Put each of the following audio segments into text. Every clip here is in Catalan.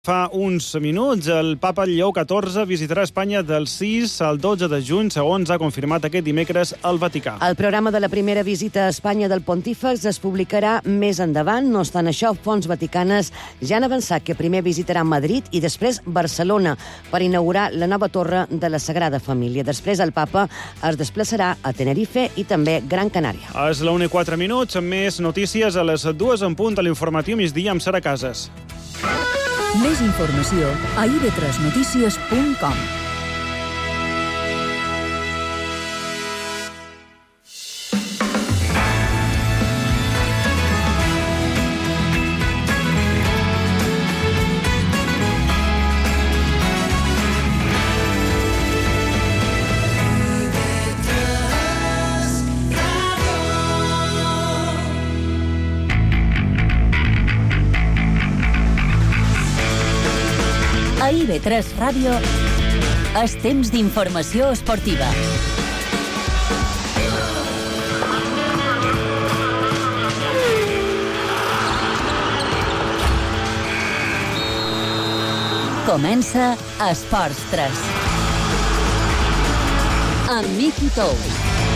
Fa uns minuts, el papa Lleó XIV visitarà Espanya del 6 al 12 de juny, segons ha confirmat aquest dimecres el Vaticà. El programa de la primera visita a Espanya del pontífex es publicarà més endavant. No obstant això, fonts vaticanes ja han avançat que primer visitarà Madrid i després Barcelona per inaugurar la nova torre de la Sagrada Família. Després el papa es desplaçarà a Tenerife i també Gran Canària. És la 1:04, més notícies a les 2 en punt a l'informatiu migdia amb Sara Casas. Més informació a ib3notícies.com. A IB3 Ràdio és temps d'informació esportiva. Comença Esports 3. Amb Miqui Tous.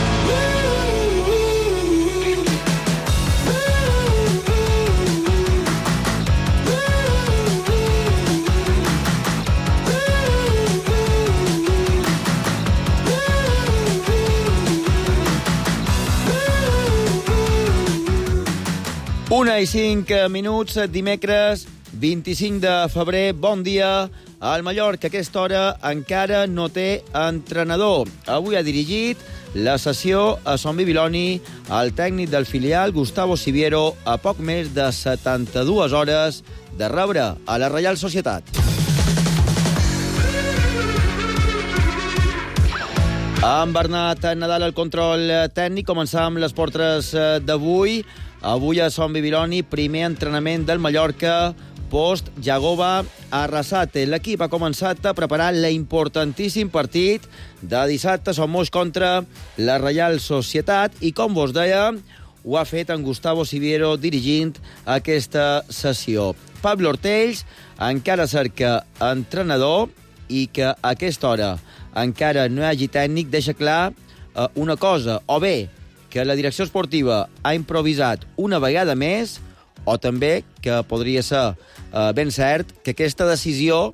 Una i 5 minuts, dimecres 25 de febrer. Bon dia. El Mallorca a aquesta hora encara no té entrenador. Avui ha dirigit la sessió a Son Bibiloni el tècnic del filial, Gustavo Siviero, a poc més de 72 hores de rebre a la Reial Societat. Amb Bernat Nadal al control tècnic, començam amb les portres d'avui. Avui a Son Bibiloni, primer entrenament del Mallorca post Jagoba Arrasate. L'equip ha començat a preparar l'importantíssim partit de dissabte Son Moix contra la Reial Societat i, com vos deia, ho ha fet en Gustavo Siviero dirigint aquesta sessió. Pablo Ortells encara cerca entrenador i que a aquesta hora encara no hi hagi tècnic deixa clar una cosa, o bé que la direcció esportiva ha improvisat una vegada més, o també que podria ser ben cert que aquesta decisió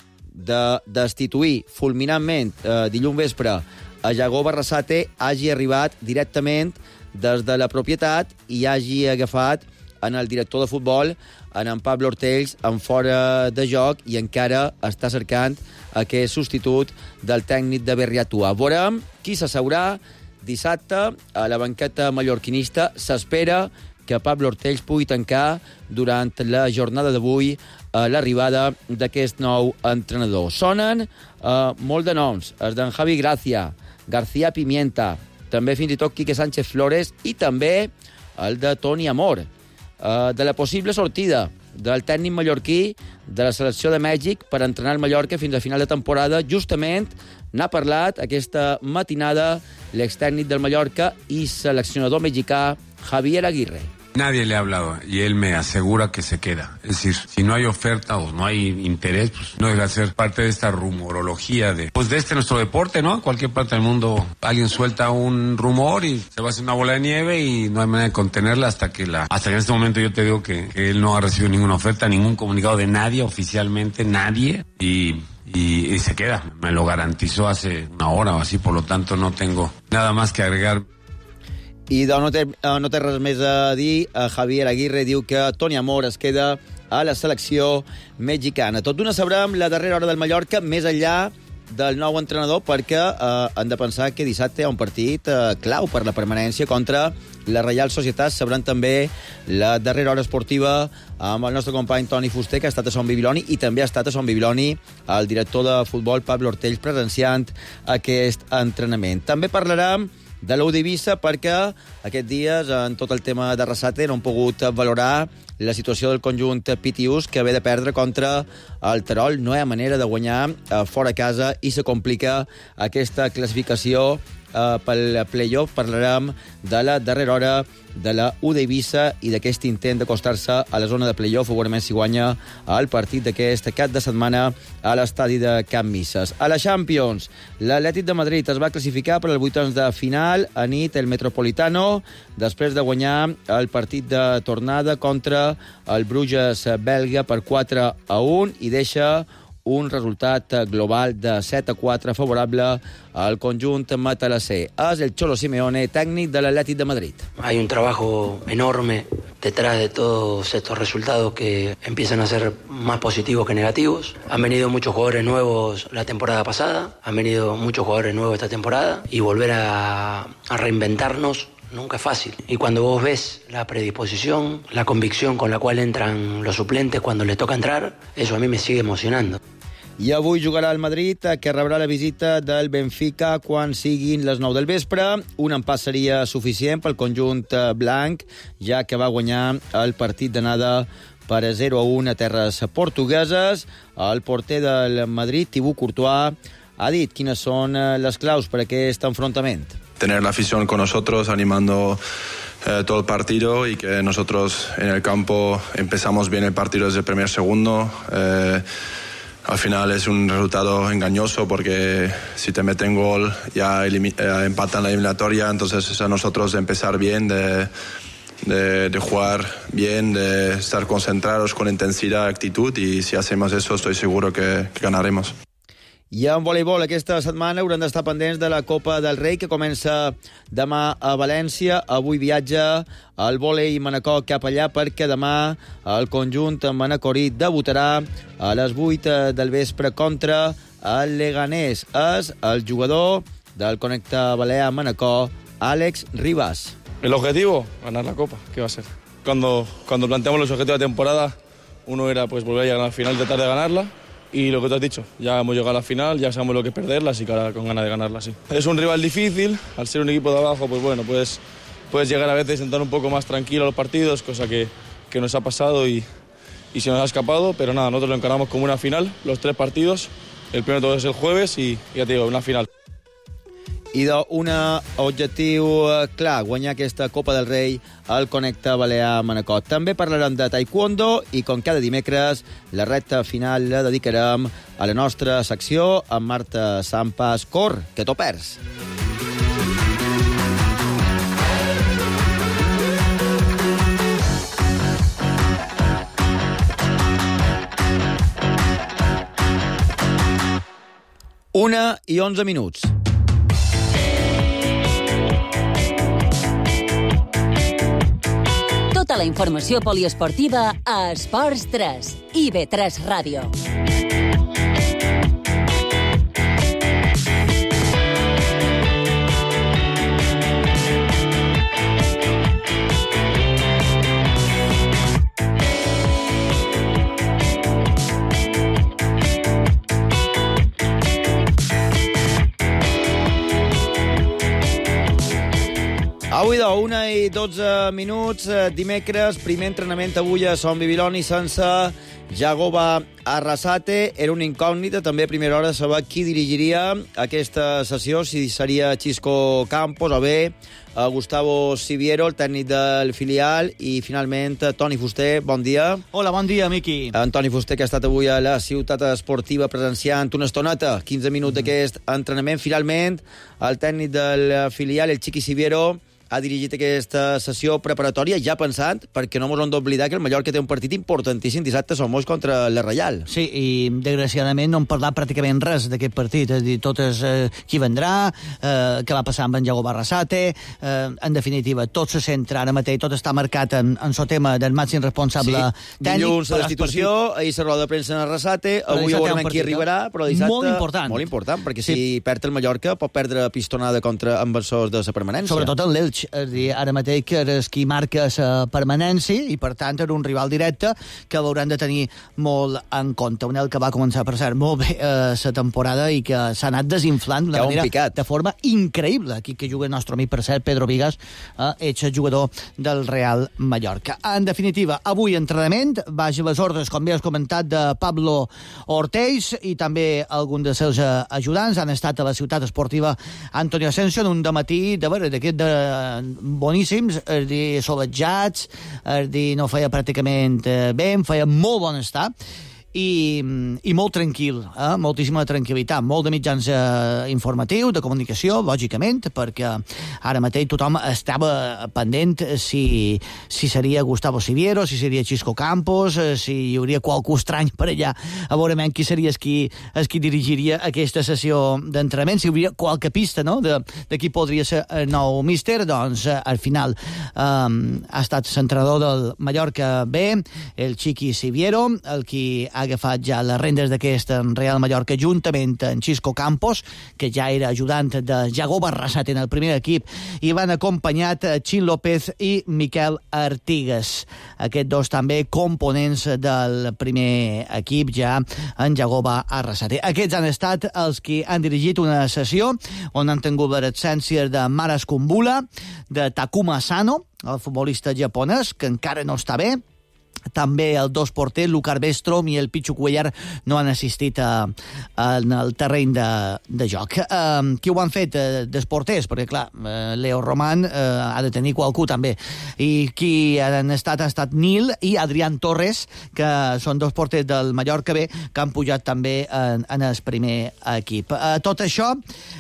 de destituir fulminantment dilluns vespre a Jagoba Arrasate hagi arribat directament des de la propietat i hagi agafat en el director de futbol, en Pablo Ortells, en fora de joc, i encara està cercant aquest substitut del tècnic de Berriatua. Veurem qui s'asseurà dissabte a la banqueta mallorquinista. S'espera que Pablo Ortells pugui tancar durant la jornada d'avui l'arribada d'aquest nou entrenador. Sonen molt de noms, els d'en Javi Gracia, García Pimienta, també fins i tot Quique Sánchez Flores i també el de Toni Amor, de la possible sortida del tècnic mallorquí de la selecció de Mèxic per entrenar el Mallorca fins a final de temporada. Justament n'ha parlat aquesta matinada l'extècnic del Mallorca i seleccionador mexicà Javier Aguirre. Nadie le ha hablado y él me asegura que se queda. Es decir, si no hay oferta o no hay interés, pues no deja de ser parte de esta rumorología de nuestro deporte, ¿no? En cualquier parte del mundo alguien suelta un rumor y se va a hacer una bola de nieve y no hay manera de contenerla hasta que en este momento yo te digo que él no ha recibido ninguna oferta, ningún comunicado de nadie, oficialmente nadie, y se queda. Me lo garantizó hace una hora o así, por lo tanto no tengo nada más que agregar. I no té res més a dir. Javier Aguirre diu que Toni Amor es queda a la selecció mexicana. Tot d'una sabrem la darrera hora del Mallorca, més enllà del nou entrenador, perquè han de pensar que dissabte hi ha un partit clau per la permanència contra la Reial Societat. Sabrem també la darrera hora esportiva amb el nostre company Toni Fuster, que ha estat a Son Bibiloni, i també ha estat a Son Bibiloni el director de futbol Pablo Ortells presenciant aquest entrenament. També parlarem de l'U d'Eivissa perquè aquests dies en tot el tema de Arrasate no han pogut valorar la situació del conjunt pitiús, que ve de perdre contra el Terol. No hi ha manera de guanyar fora casa i se complica aquesta classificació pel play-off. Parlarem de la darrera hora de la U d'Eivissa i d'aquest intent d'acostar-se a la zona de play-off, segurament si guanya el partit d'aquest cap de setmana a l'estadi de Can Misses. A la Champions, l'Atlètic de Madrid es va classificar per als vuitens de final a nit el Metropolitano, després de guanyar el partit de tornada contra el Bruges belga per 4-1 i deixa un resultat global de 7-4 favorable al conjunt matalasser. És el Cholo Simeone, tècnic de l'Atlètic de Madrid. Hay un trabajo enorme detrás de todos estos resultados que empiezan a ser más positivos que negativos. Han venido muchos jugadores nuevos la temporada pasada, han venido muchos jugadores nuevos esta temporada y volver a reinventarnos nunca es fácil. Y cuando vos ves la predisposición, la convicción con la cual entran los suplentes cuando les toca entrar, eso a mí me sigue emocionando. I avui jugarà el Madrid, que rebrà la visita del Benfica quan siguin les 9 del vespre. Un empat seria suficient pel conjunt blanc, ja que va guanyar el partit d'anada per 0-1 a terres portugueses. El porter del Madrid, Thibaut Courtois, ha dit quines són les claus per a aquest enfrontament. Tener la afición con nosotros, animando todo el partido y que nosotros en el campo empezamos bien el partido desde el primer segundo. Al final es un resultado engañoso porque si te meten gol ya empatan la eliminatoria, entonces es a nosotros de empezar bien, de jugar bien, de estar concentrados con intensidad, actitud, y si hacemos eso estoy seguro que ganaremos. I en voleibol aquesta setmana haurem d'estar pendents de la Copa del Rei, que comença demà a València. Avui viatja el vòlei Manacor cap allà perquè demà el conjunt manacorí debutarà a les 8 del vespre contra el Leganés. És el jugador del Connecta Balear Manacor, Àlex Ribas. El objetivo, ganar la Copa, ¿qué va a ser? Cuando planteamos los objetivos de temporada, uno era pues volver a llegar a la final y tratar de ganarla. Y lo que tú has dicho, ya hemos llegado a la final, ya sabemos lo que es perderla, así que ahora con ganas de ganarla, sí. Es un rival difícil, al ser un equipo de abajo, pues bueno, puedes llegar a veces a entrar un poco más tranquilo a los partidos, cosa que nos ha pasado y se nos ha escapado, pero nada, nosotros lo encaramos como una final, los 3 partidos, el primero de todos es el jueves y ya te digo, una final. I d'un objectiu clar, guanyar aquesta Copa del Rei al Connecta Balear Manacor. També parlarem de taekwondo i, com cada dimecres, la recta final la dedicarem a la nostra secció amb Marta Sampas. Cor, que t'ho perds. Una i 11 minuts. Tota la informació poliesportiva a Esports 3 i IB3 Ràdio. Avui de 1 i 12 minuts, dimecres, primer entrenament avui a Son Bibiloni sense Jagoba Arrasate. Era una incògnita, també a primera hora, saber qui dirigiria aquesta sessió, si seria Xisco Campos o bé Gustavo Siviero, el tècnic del filial, i finalment Toni Fuster, bon dia. Hola, bon dia, Miqui. Toni Fuster, que ha estat avui a la ciutat esportiva presenciant una estoneta, 15 minuts d'aquest entrenament. Finalment, el tècnic del filial, el Chiqui Siviero, ha dirigit aquesta sessió preparatòria ja pensant, perquè no ens hem d'oblidar que el Mallorca té un partit importantíssim dissabte a Somos contra la Reial. Sí, i desgraciadament no hem parlat pràcticament res d'aquest partit, és a dir, tot és qui vendrà, què va passar amb en Jagoba Arrasate, en definitiva, tot se centra ara mateix, tot està marcat en el tema del màxim responsable tècnic. Dilluns la destitució, ahir la roda de premsa en Arrasate, avui veurem qui arribarà, però dissabte... Molt important, perquè si perd el Mallorca pot perdre pistonada contra enversors de la permanència. Sobretot el Elche, Norwich, és dir, ara mateix que és qui marca la permanència i, per tant, era un rival directe que l'hauran de tenir molt en compte. Un que va començar, per cert, molt bé la temporada i que s'ha anat desinflant d'una manera de forma increïble. Aquí que juga el nostre amic, per cert, Pedro Vigas, ets el jugador del Real Mallorca. En definitiva, avui entrenament, baix les ordres, com bé has comentat, de Pablo Ortiz i també algun dels seus ajudants. Han estat a la ciutat esportiva Antonio Asensio en un dematí d'aquests boníssims, és dir, solejats, és dir, no feia pràcticament bé, em feia molt bon estar, i molt tranquil, moltíssima tranquil·litat, molt de mitjans informatius, de comunicació, lògicament, perquè ara mateix tothom estava pendent si seria Gustavo Siviero, si seria Xisco Campos, si hi hauria qualcú estrany per allà, a veure qui seria qui dirigiria aquesta sessió d'entrenament, si hi hauria qualque pista, no?, de qui podria ser el nou míster. Doncs al final ha estat l'entrenador del Mallorca B, el Chiqui Siviero, el qui ha agafat ja les rendes d'aquest Real Mallorca juntament amb Xisco Campos, que ja era ajudant de Yago Barrasate en el primer equip, i van acompanyat Chin López i Miquel Artigas. Aquests dos també components del primer equip ja en Yago Barrasate. Aquests han estat els que han dirigit una sessió on han tingut l'absència de Maras Kumbula, de Takuma Asano, el futbolista japonès, que encara no està bé. També els dos porters, Lucar Bestrom i el Pichu Cuellar, no han assistit en el terreny de joc. Qui ho han fet dels porters? Perquè, clar, Leo Roman ha de tenir qualcú, també. I qui han estat ha estat Nil i Adrián Torres, que són dos porters del Mallorca B, que han pujat també en el primer equip. Tot això,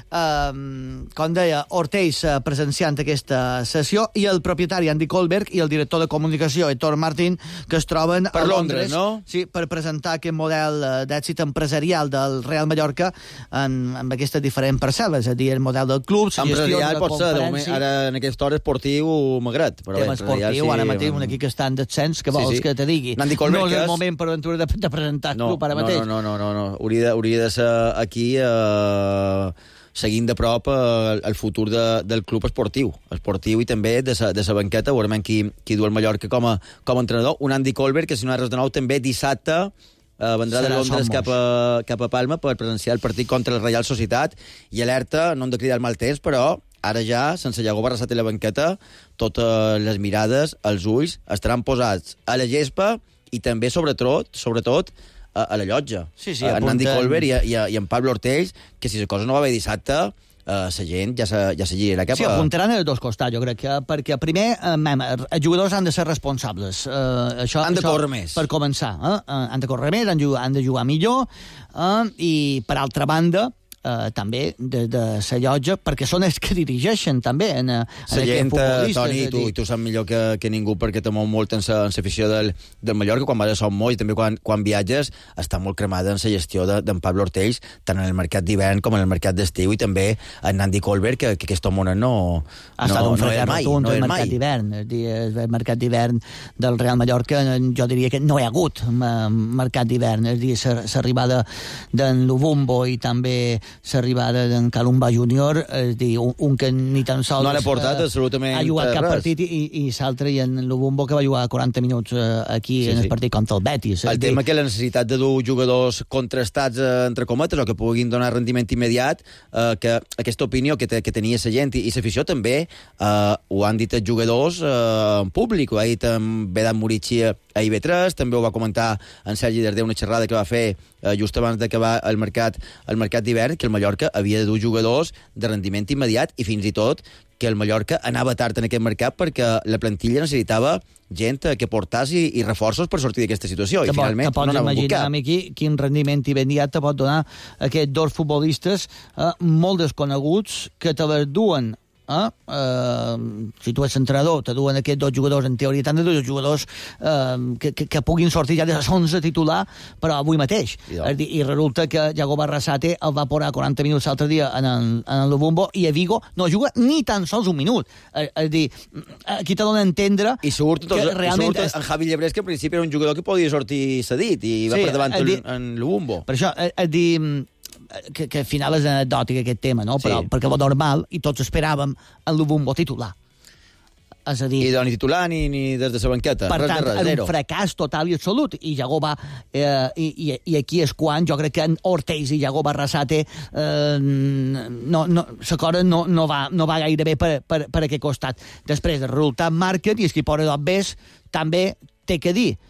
com deia, Ortiz presenciant aquesta sessió, i el propietari Andy Kohlberg i el director de comunicació Héctor Martín, que es troben a Londres, no? Sí, per presentar aquest model d'èxit empresarial del Real Mallorca amb aquestes diferents parcel·les, és a dir, el model del club, la gestió de la conferència. Ara, en aquesta hora, esportiu, m'agrat. Tema esportiu, ara mateix, un equip que està en descens, que vols que te digui. No és el moment per aventura de presentar el club ara mateix. No. Hauria de ser aquí seguint de prop el futur del club esportiu i també de la banqueta. Veurem qui du el Mallorca com a entrenador. Un Andy Kohlberg, que si no és res de nou, també dissabte vendrà de Londres cap a Palma per presenciar el partit contra el Real Societat. I alerta, no hem de cridar mal temps, però ara ja, sense Yago Barrasate a la banqueta, totes les mirades, els ulls, estaran posats a la gespa i també, sobretot a la llotja. Sí, en Andy Kohlberg i en Pablo Ortiz, que si la cosa no va bé dissabte, la gent ja se girarà cap a... Sí, apuntaran els dos costats, jo crec, perquè primer els jugadors han de ser responsables. Han de córrer més. Per començar. Han de córrer més, han de jugar millor, i per altra banda, també de la llotja, perquè són els que dirigeixen també en aquest futbolista. Toni, tu saps millor que ningú, perquè te mou molt en l'afició del Mallorca, quan vas a Som Moll, i també quan viatges, està molt cremada en la gestió d'en Pablo Ortiz, tant en el mercat d'hivern com en el mercat d'estiu, i també en Andy Kohlberg, que aquest home no ha estat un fracàs rotund el mercat d'hivern. El mercat d'hivern del Real Mallorca, jo diria que no hi ha hagut mercat d'hivern. És a dir, l'arribada d'en Lubumbo i també l'arribada d'en Calumba Júnior, és dir, un que ni tan sols no l'ha portat absolutament ha jugat cap partit, i l'altre, i en Lubumbo, que va jugar 40 minuts aquí en el partit contra el Betis. El tema que la necessitat de dur jugadors contrastats, entre cometes, o que puguin donar rendiment immediat, que aquesta opinió que tenia la gent i l'afició també ho han dit els jugadors en públic, ho ha dit en Vedat Murici a IB3, també ho va comentar en Sergi Darder, una xerrada que va fer just abans d'acabar el mercat d'hivern, que el Mallorca havia de dur jugadors de rendiment immediat, i fins i tot que el Mallorca anava tard en aquest mercat perquè la plantilla necessitava gent que portàs i reforços per sortir d'aquesta situació, i finalment no anava a buscar. Aquí quin rendiment immediat te pot donar aquests dos futbolistes molt desconeguts, que te les duen si tu ets entrenador, te duen aquests dos jugadors, en teoria t'han de dur jugadors que puguin sortir ja de les 11 titular, però avui mateix. I resulta que Yago Barrasate el va posar 40 minuts l'altre dia en el Lubumbo, i a Vigo no juga ni tan sols un minut. És dir, aquí te dona a entendre que realment... En Javi Llebrés, que al principi era un jugador que podia sortir cedit, i va per davant en Lubumbo. Per això, és dir, que al final és anecdòtic aquest tema, no? Però, perquè va normal, i tots esperàvem el Lubumbo titular. És a dir... I ni titular ni des de la banqueta. Per tant, res, era un fracàs total i absolut. I Jagoba, i aquí és quan jo crec que en Ortiz i Jagoba Arrasate la cosa no va gaire bé per aquest costat. Després, el resultat marquen i el que posa d'obvers també té que dir.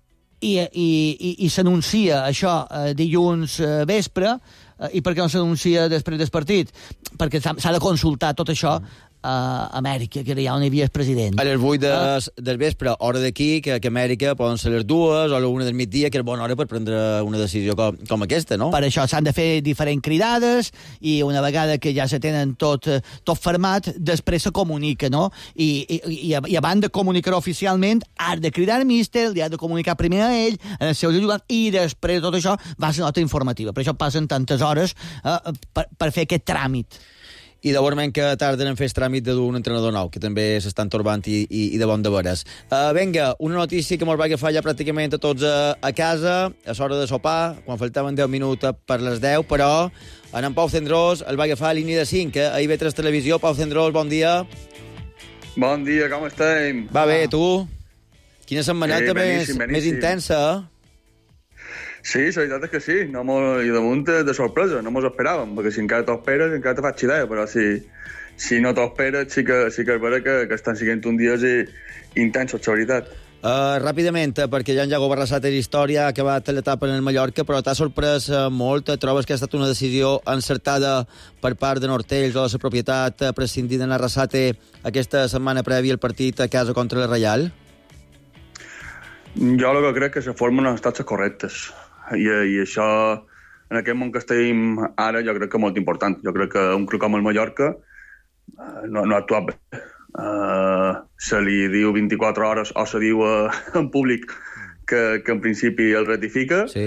I s'anuncia això dilluns vespre. I per què no s'anuncia després del partit? Perquè s'ha de consultar tot això a Amèrica, que era ja on hi havia el president. A les 8 del vespre, hora d'aquí, que a Amèrica poden ser les 2 o la 1 del migdia, que és bona hora per prendre una decisió com aquesta, no? Per això s'han de fer diferents cridades i una vegada que ja se tenen tot format, després se comunica, no? I abans de comunicar oficialment, has de cridar al míster, li has de comunicar primer a ell, als seus ajudants, i després de tot això va ser nota informativa. Per això passen tantes hores per fer aquest tràmit. I segurament que tarden en fer el tràmit d'un entrenador nou, que també s'estan torbant i de bon de veres. Vinga, una notícia que mos va agafar ja pràcticament a tots a casa, a l'hora de sopar, quan faltaven 10 minuts per les 10, però en Pau Cendrós el va agafar a línia de 5, a IB3 Televisió. Pau Cendrós, bon dia. Bon dia, com estem? Va bé, tu? Quina setmaneta més intensa, Sí, la veritat és que sí, i damunt de sorpresa, no mos esperàvem, perquè si encara t'ho esperes, encara te faig idea, però si no t'ho esperes, sí que és veritat que estan sent uns dies intensos, la veritat. Ràpidament, perquè ja en Jagoba Arrasate l'història ha acabat l'etapa en el Mallorca, però t'ha sorprès molt, trobes que ha estat una decisió encertada per part de Nortells o de la propietat prescindida en Arrasate aquesta setmana prèvia al partit a casa contra la Reial? Jo el que crec que se formen les taxes correctes. I això, en aquest món que estem ara, jo crec que és molt important. Jo crec que un club com el Mallorca no ha actuat bé. Se li diu 24 hores o se diu en públic que en principi el ratifica, sí.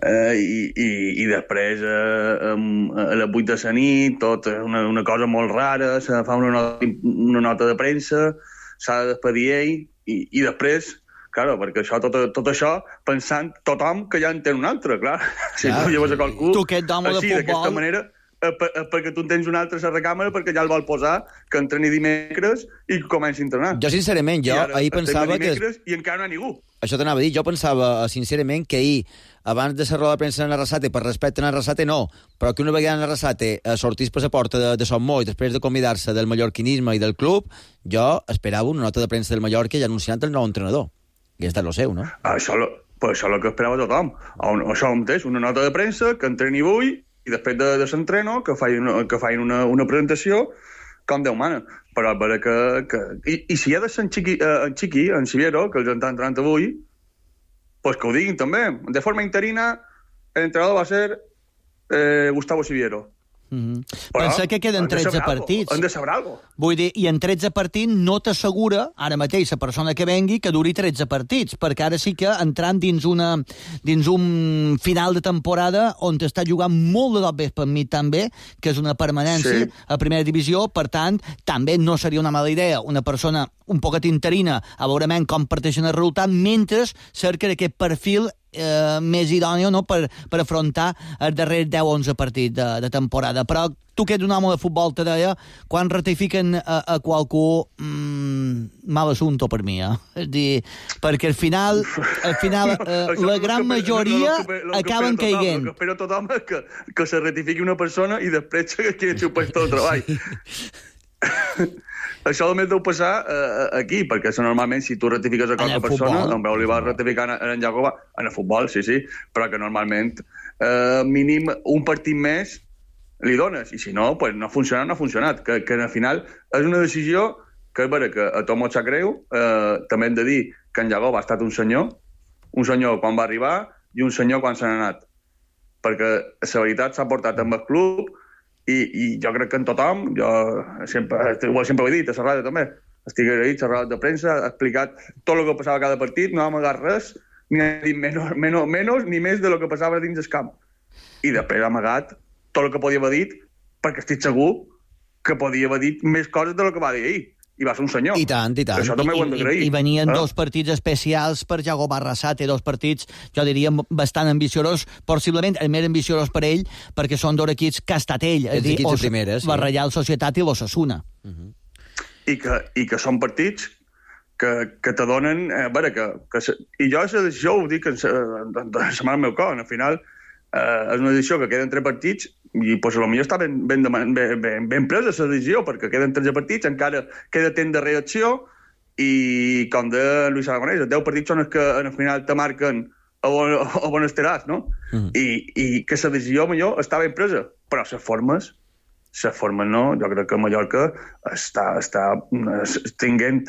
I després a les 8 de la nit tot una cosa molt rara, se fa una nota de premsa, s'ha de despedir ell i després... Claro, perquè tot això pensant tothom que ja en té un altre, clar. Si tu lleves a qualcú així, d'aquesta manera, perquè tu en tens un altre a la recàmera perquè ja el vol posar, que entreni dimecres i que comenci a entrenar. Jo, sincerament, ahir pensava que... I encara no hi ha ningú. Això t'anava a dir. Jo pensava, sincerament, que ahir, abans de la roda de premsa en Arrasate, per respecte a Arrasate, no, però que una vegada en Arrasate sortís per la porta de Son Moll, després de convidar-se del mallorquinisme i del club, jo esperava una nota de premsa del Mallorca ja anunciant el nou entrenador. I és el seu, no? Això és el que esperava tothom. Això mateix, una nota de premsa, que entreni avui, i després de l'entreno, que facin una presentació com Déu mana. Però és que... I si hi ha de ser en Chiqui, en Siviero, que els està entrenant avui, pues que ho diguin també. De forma interina, l'entrenador va ser Gustavo Siviero. Pensa que queden 13 partits. Han de saber alguna cosa. Vull dir, i en 13 partits no t'assegura, ara mateix, la persona que vengui, que duri 13 partits, perquè ara sí que entrant dins un final de temporada on t'està jugant molt de dobbes per mi també, que és una permanència a primera divisió, per tant, també no seria una mala idea una persona un poquet interina a veure com parteixen el resultat, mentre cerca d'aquest perfil més idòneo, no?, per afrontar els darrers 10-11 partits de temporada. Però tu que ets un home de futbol, te deia, quan ratifiquen a qualcú, mal assumpte per mi, És dir, perquè al final la gran majoria acaben caiguent. El que espera tothom és que se ratifiqui una persona i després que xupes tot el treball. Això només deu passar aquí, perquè normalment si tu ratifiques a qualque persona, en veu li vas ratificar en Jagoba, en el futbol, sí, però que normalment mínim un partit més li dones, i si no, pues no ha funcionat, no ha funcionat, que al final és una decisió que és vera que a tot molt sap greu, també hem de dir que en Jagoba ha estat un senyor quan va arribar i un senyor quan se n'ha anat, perquè la veritat s'ha portat amb el club. I jo crec que en tothom, jo sempre ho he dit, a la ràdio també, estic agraït, a la ràdio de premsa, ha explicat tot el que passava a cada partit, no ha amagat res, ni ha dit menys ni més del que passava dins el camp. I després ha amagat tot el que podia haver dit, perquè estic segur que podia haver dit més coses del que va dir ahir. I va ser un senyor. I tant. Això també ho hem d'agrair. I venien dos partits especials per Jagoba Arrasate, dos partits, jo diria, bastant ambiciosos, possiblement el més ambiciós per ell, perquè són dos equips que ha estat ell, és a dir, la Reial Societat i l'Osasuna. I que són partits que te donen... I jo aquesta decisió ho dic en la mà del meu cor. Al final és una decisió que queden 3 partits i potser està ben presa la decisió, perquè queden 13 partits, encara queda temps de reacció i, com de Luis Aragonès, 10 partits són els que al final te marquen a on estaràs, no? I que la decisió millor està ben presa, però les formes no. Jo crec que Mallorca està tinguent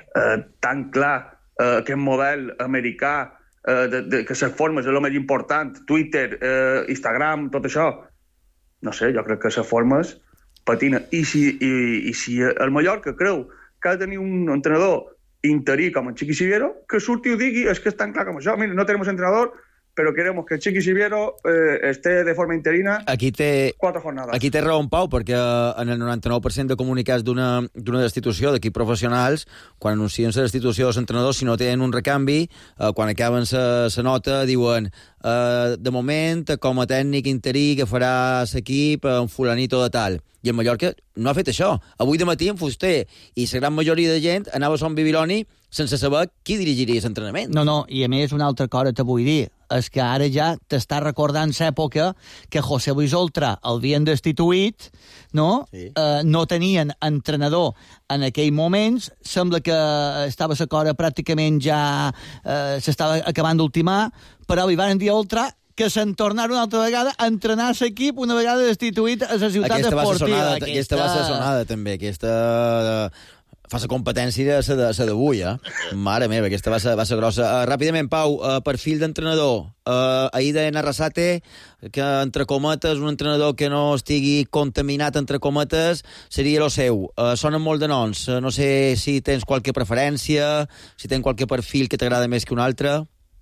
tan clar aquest model americà que les formes és el més important, Twitter, Instagram, tot això. No sé, jo crec que les formes patina. I si el Mallorca creu que ha de tenir un entrenador interí com el Chiqui Siviero, que surti i ho digui, és que és tan clar com això. Mira, no tenemos entrenador, però queremos que el Chiqui Siviero esté de forma interina 4 jornades. Aquí té raó en Pau, perquè en el 99% de comunicats d'una destitució d'equip professionals, quan anuncien la destitució dels entrenadors, si no tenen un recanvi, quan acaben la nota, diuen de moment, com a tècnic interí que farà l'equip en fulanito de tal. I el Mallorca no ha fet això. Avui de matí en Fuster i la gran majoria de gent anava a Son Bibiloni sense saber qui dirigiria l'entrenament. No, i a més una altra cosa te vull dir, és que ara ja t'està recordant l'època que José Luis Oltra l'havien destituït, no? Sí. No tenien entrenador en aquell moments, sembla que estava la cosa pràcticament ja s'estava acabant d'ultimar, però li van dir a Oltra que se'n tornara una altra vegada a entrenar l'equip una vegada destituït a la ciutat esportiva. Aquesta va ser sonada, també. Aquesta fa la competència de la d'avui, Mare meva, aquesta va ser grossa. Ràpidament, Pau, perfil d'entrenador. Ahir deien Arrasate que, entre cometes, un entrenador que no estigui contaminat, entre cometes, seria el seu. Sonen molt de noms. No sé si tens qualque preferència, si tens qualque perfil que t'agrada més que un altre.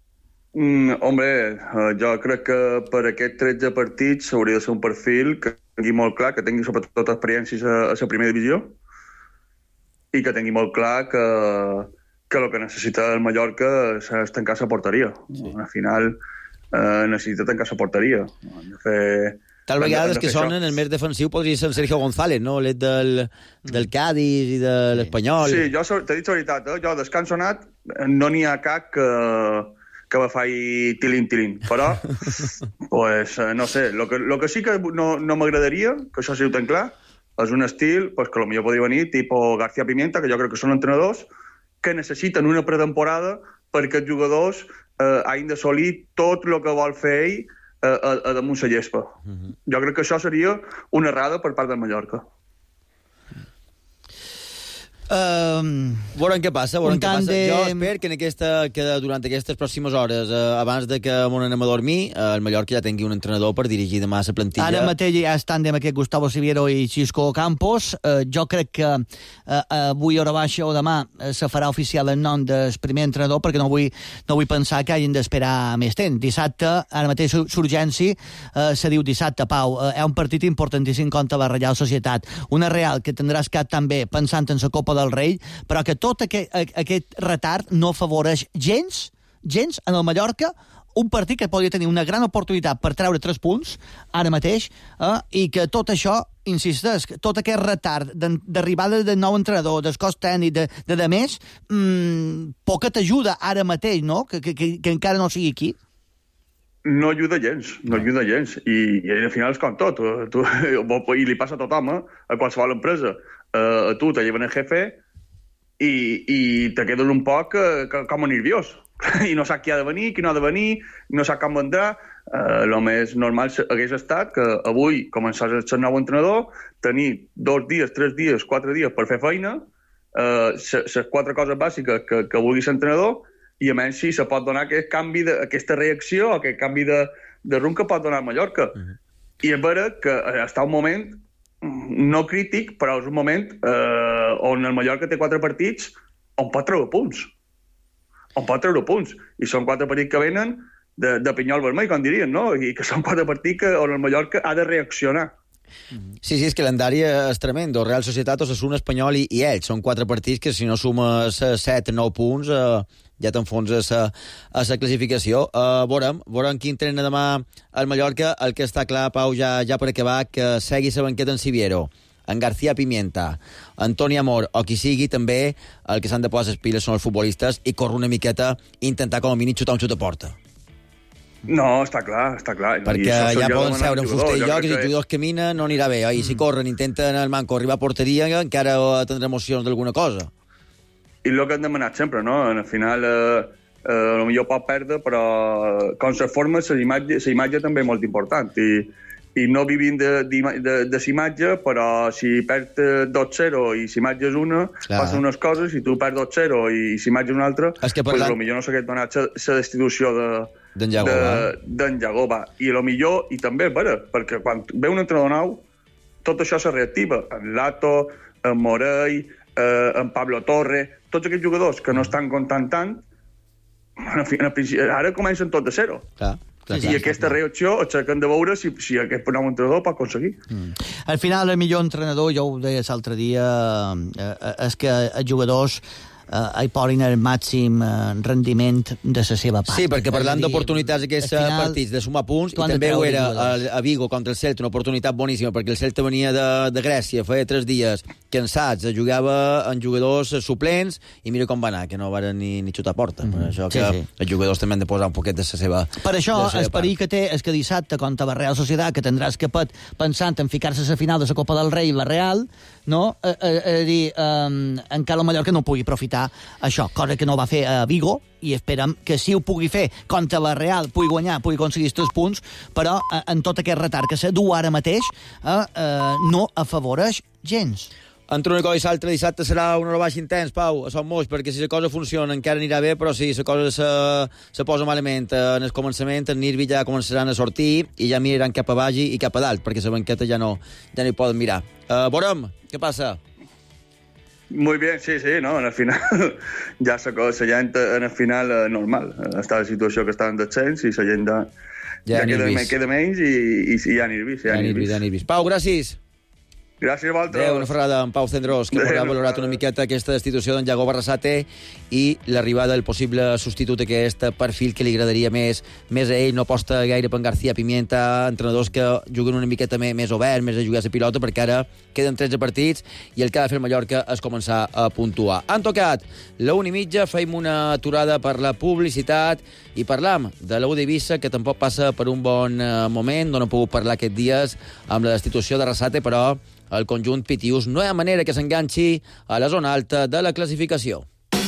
Home, jo crec que per aquests 13 partits hauria de ser un perfil que tingui molt clar, que tingui sobretot experiències a la primera divisió i que tingui molt clar que el que necessita el Mallorca és tancar la porteria. Sí. Al final necessita tancar la porteria. Tal vegada que sonen el més defensiu podria ser Sergio González, no? L'et del Cádiz i de l'Espanyol. Sí, jo t'he dit la veritat, jo des que han sonat no n'hi ha cap que me faci tilín, però pues, no sé, lo que sí que no m'agradaria, que això sí ho tenc clar, és un estil pues, que potser podria venir tipo García Pimienta, que jo crec que són entrenadors que necessiten una pretemporada perquè els jugadors hagin d'assolir tot el que vol fer ell a damunt la gespa. Jo crec que això seria una errada per part del Mallorca. Veurem què passa, Jo espero que durant aquestes pròximes hores, abans de que m'on anem a dormir, el Mallorca ja tingui un entrenador per dirigir demà la plantilla. Ara mateix ja és tàndem aquest Gustavo Siviero i Xisco Campos. Jo crec que avui hora baixa o demà se farà oficial el nom del primer entrenador, perquè no vull pensar que hagin d'esperar més temps. Dissabte, ara mateix l'urgència se diu dissabte, Pau. És un partit importantíssim contra la Reial Societat. Una Real que tindràs cap també pensant en la Copa del Rei, però que tot aquest retard no afavoreix gens en el Mallorca, un partit que podria tenir una gran oportunitat per treure 3 punts ara mateix, i que tot això, insisteix, tot aquest retard d'arribada de nou entrenador, del cos tècnic, de més, poca t'ajuda ara mateix, no? Que encara no sigui aquí. No ajuda gens. I al final és com tot. I li passa a tothom, a qualsevol empresa. A tu te lleven el jefe i te quedes un poc com a nerviós. I no sap qui ha de venir, qui no ha de venir, no sap com vendrà. El més normal hagués estat que avui començàs a ser nou entrenador, tenir 2 dies, 3 dies, 4 dies per fer feina, les 4 coses bàsiques que vulgui ser entrenador, i a més sí se pot donar aquest canvi, aquesta reacció, aquest canvi de rumb que pot donar a Mallorca. I és vera que està un moment no crític, però és un moment on el Mallorca té 4 partits on pot treure punts. I són 4 partits que venen de pinyol vermell, com dirien, no? I que són 4 partits on el Mallorca ha de reaccionar. Sí, el calendari és tremendo. Real Societat, Osasuna, Espanyol i ells. Són 4 partits que si no sumes 7 o 9 punts ja t'enfonses a la classificació. Veurem qui entrena demà al Mallorca. El que està clar, Pau, ja per acabar, que segui la banqueta en Siviero. en García Pimienta, Antoni Amor o qui sigui, també el que s'han de posar les piles són els futbolistes i córrer una miqueta i intentar com a mínim xutar un xut a porta. No, està clar. Perquè ja poden seure en fuster i jo, que si els jugadors caminen no anirà bé, i si corren, intenten el manco arribar a porteria, encara tindrà emocions d'alguna cosa. I el que hem demanat sempre, no? Al final, potser pot perdre, però com se forma, la imatge també és molt important. I no vivim de la imatge, però si perd 2-0 i la imatge és una, passen unes coses, si tu perds 2-0 i la imatge és una altra, potser no s'hagués donat la destitució d'en Jagoba. I potser, i també és vera, perquè quan ve un entrenador nou, tot això se reactiva. En Lato, en Morell, en Pablo Torre, tots aquests jugadors que no estan comptant tant, ara comencen tot de zero. I aquesta reacció que hem de veure si aquest nou entrenador pot aconseguir. Al final, el millor entrenador, jo ho deia l'altre dia, és que els jugadors hi posin el màxim rendiment de la seva part. Sí, perquè parlant d'oportunitats d'aquests partits, de sumar punts, i també ho era a Vigo contra el Celta, una oportunitat boníssima, perquè el Celta venia de Grècia, feia 3 dies cansats, jugava amb jugadors suplents, i mira com va anar, que no van ni xutar a porta. Per això que els jugadors també han de posar un poquet de la seva part. Per això, el perill que té és que dissabte, contra la Real Societat, que tindràs que pensant en ficar-se a la final de la Copa del Rei i la Real, no? Encara el Mallorca no pugui aprofitar això, cosa que no va fer a Vigo, i esperem que sí ho pugui fer contra la Real, pugui guanyar, pugui aconseguir els 3 punts, però en tot aquest retard que se du ara mateix no afavoreix gens. Entre una cosa i l'altra, dissabte serà un hora baix intens, Pau, a Son Moix, perquè si la cosa funciona encara anirà bé, però si la cosa se posa malament en el començament, els nervis ja començaran a sortir i ja miraran cap a baix i cap a dalt, perquè la banqueta ja no hi poden mirar. Veurem, què passa? Muy bien, sí, no, en el final ja la gent en el final normal, està la situació que està en descens i la gent ja queda menys i ja nervis. Pau, gràcies. Gràcies a vosaltres. Una ferrada amb Pau Cendrós, que ha valorat una miqueta aquesta destitució d'en Jagoba Arrasate i l'arribada del possible substitut d'aquest perfil que li agradaria més a ell. No aposta gaire per en García Pimienta, entrenadors que juguen una miqueta més obert, més a jugar a la pilota, perquè ara queden 13 partits i el que ha de fer el Mallorca és començar a puntuar. Han tocat la 1:30, feim una aturada per la publicitat i parlam de la U d'Eivissa, que tampoc passa per un bon moment. No n'hem pogut parlar aquests dies amb la destitució d'Arrasate, però el conjunt pitius no hi ha manera que s'enganxi a la zona alta de la classificació.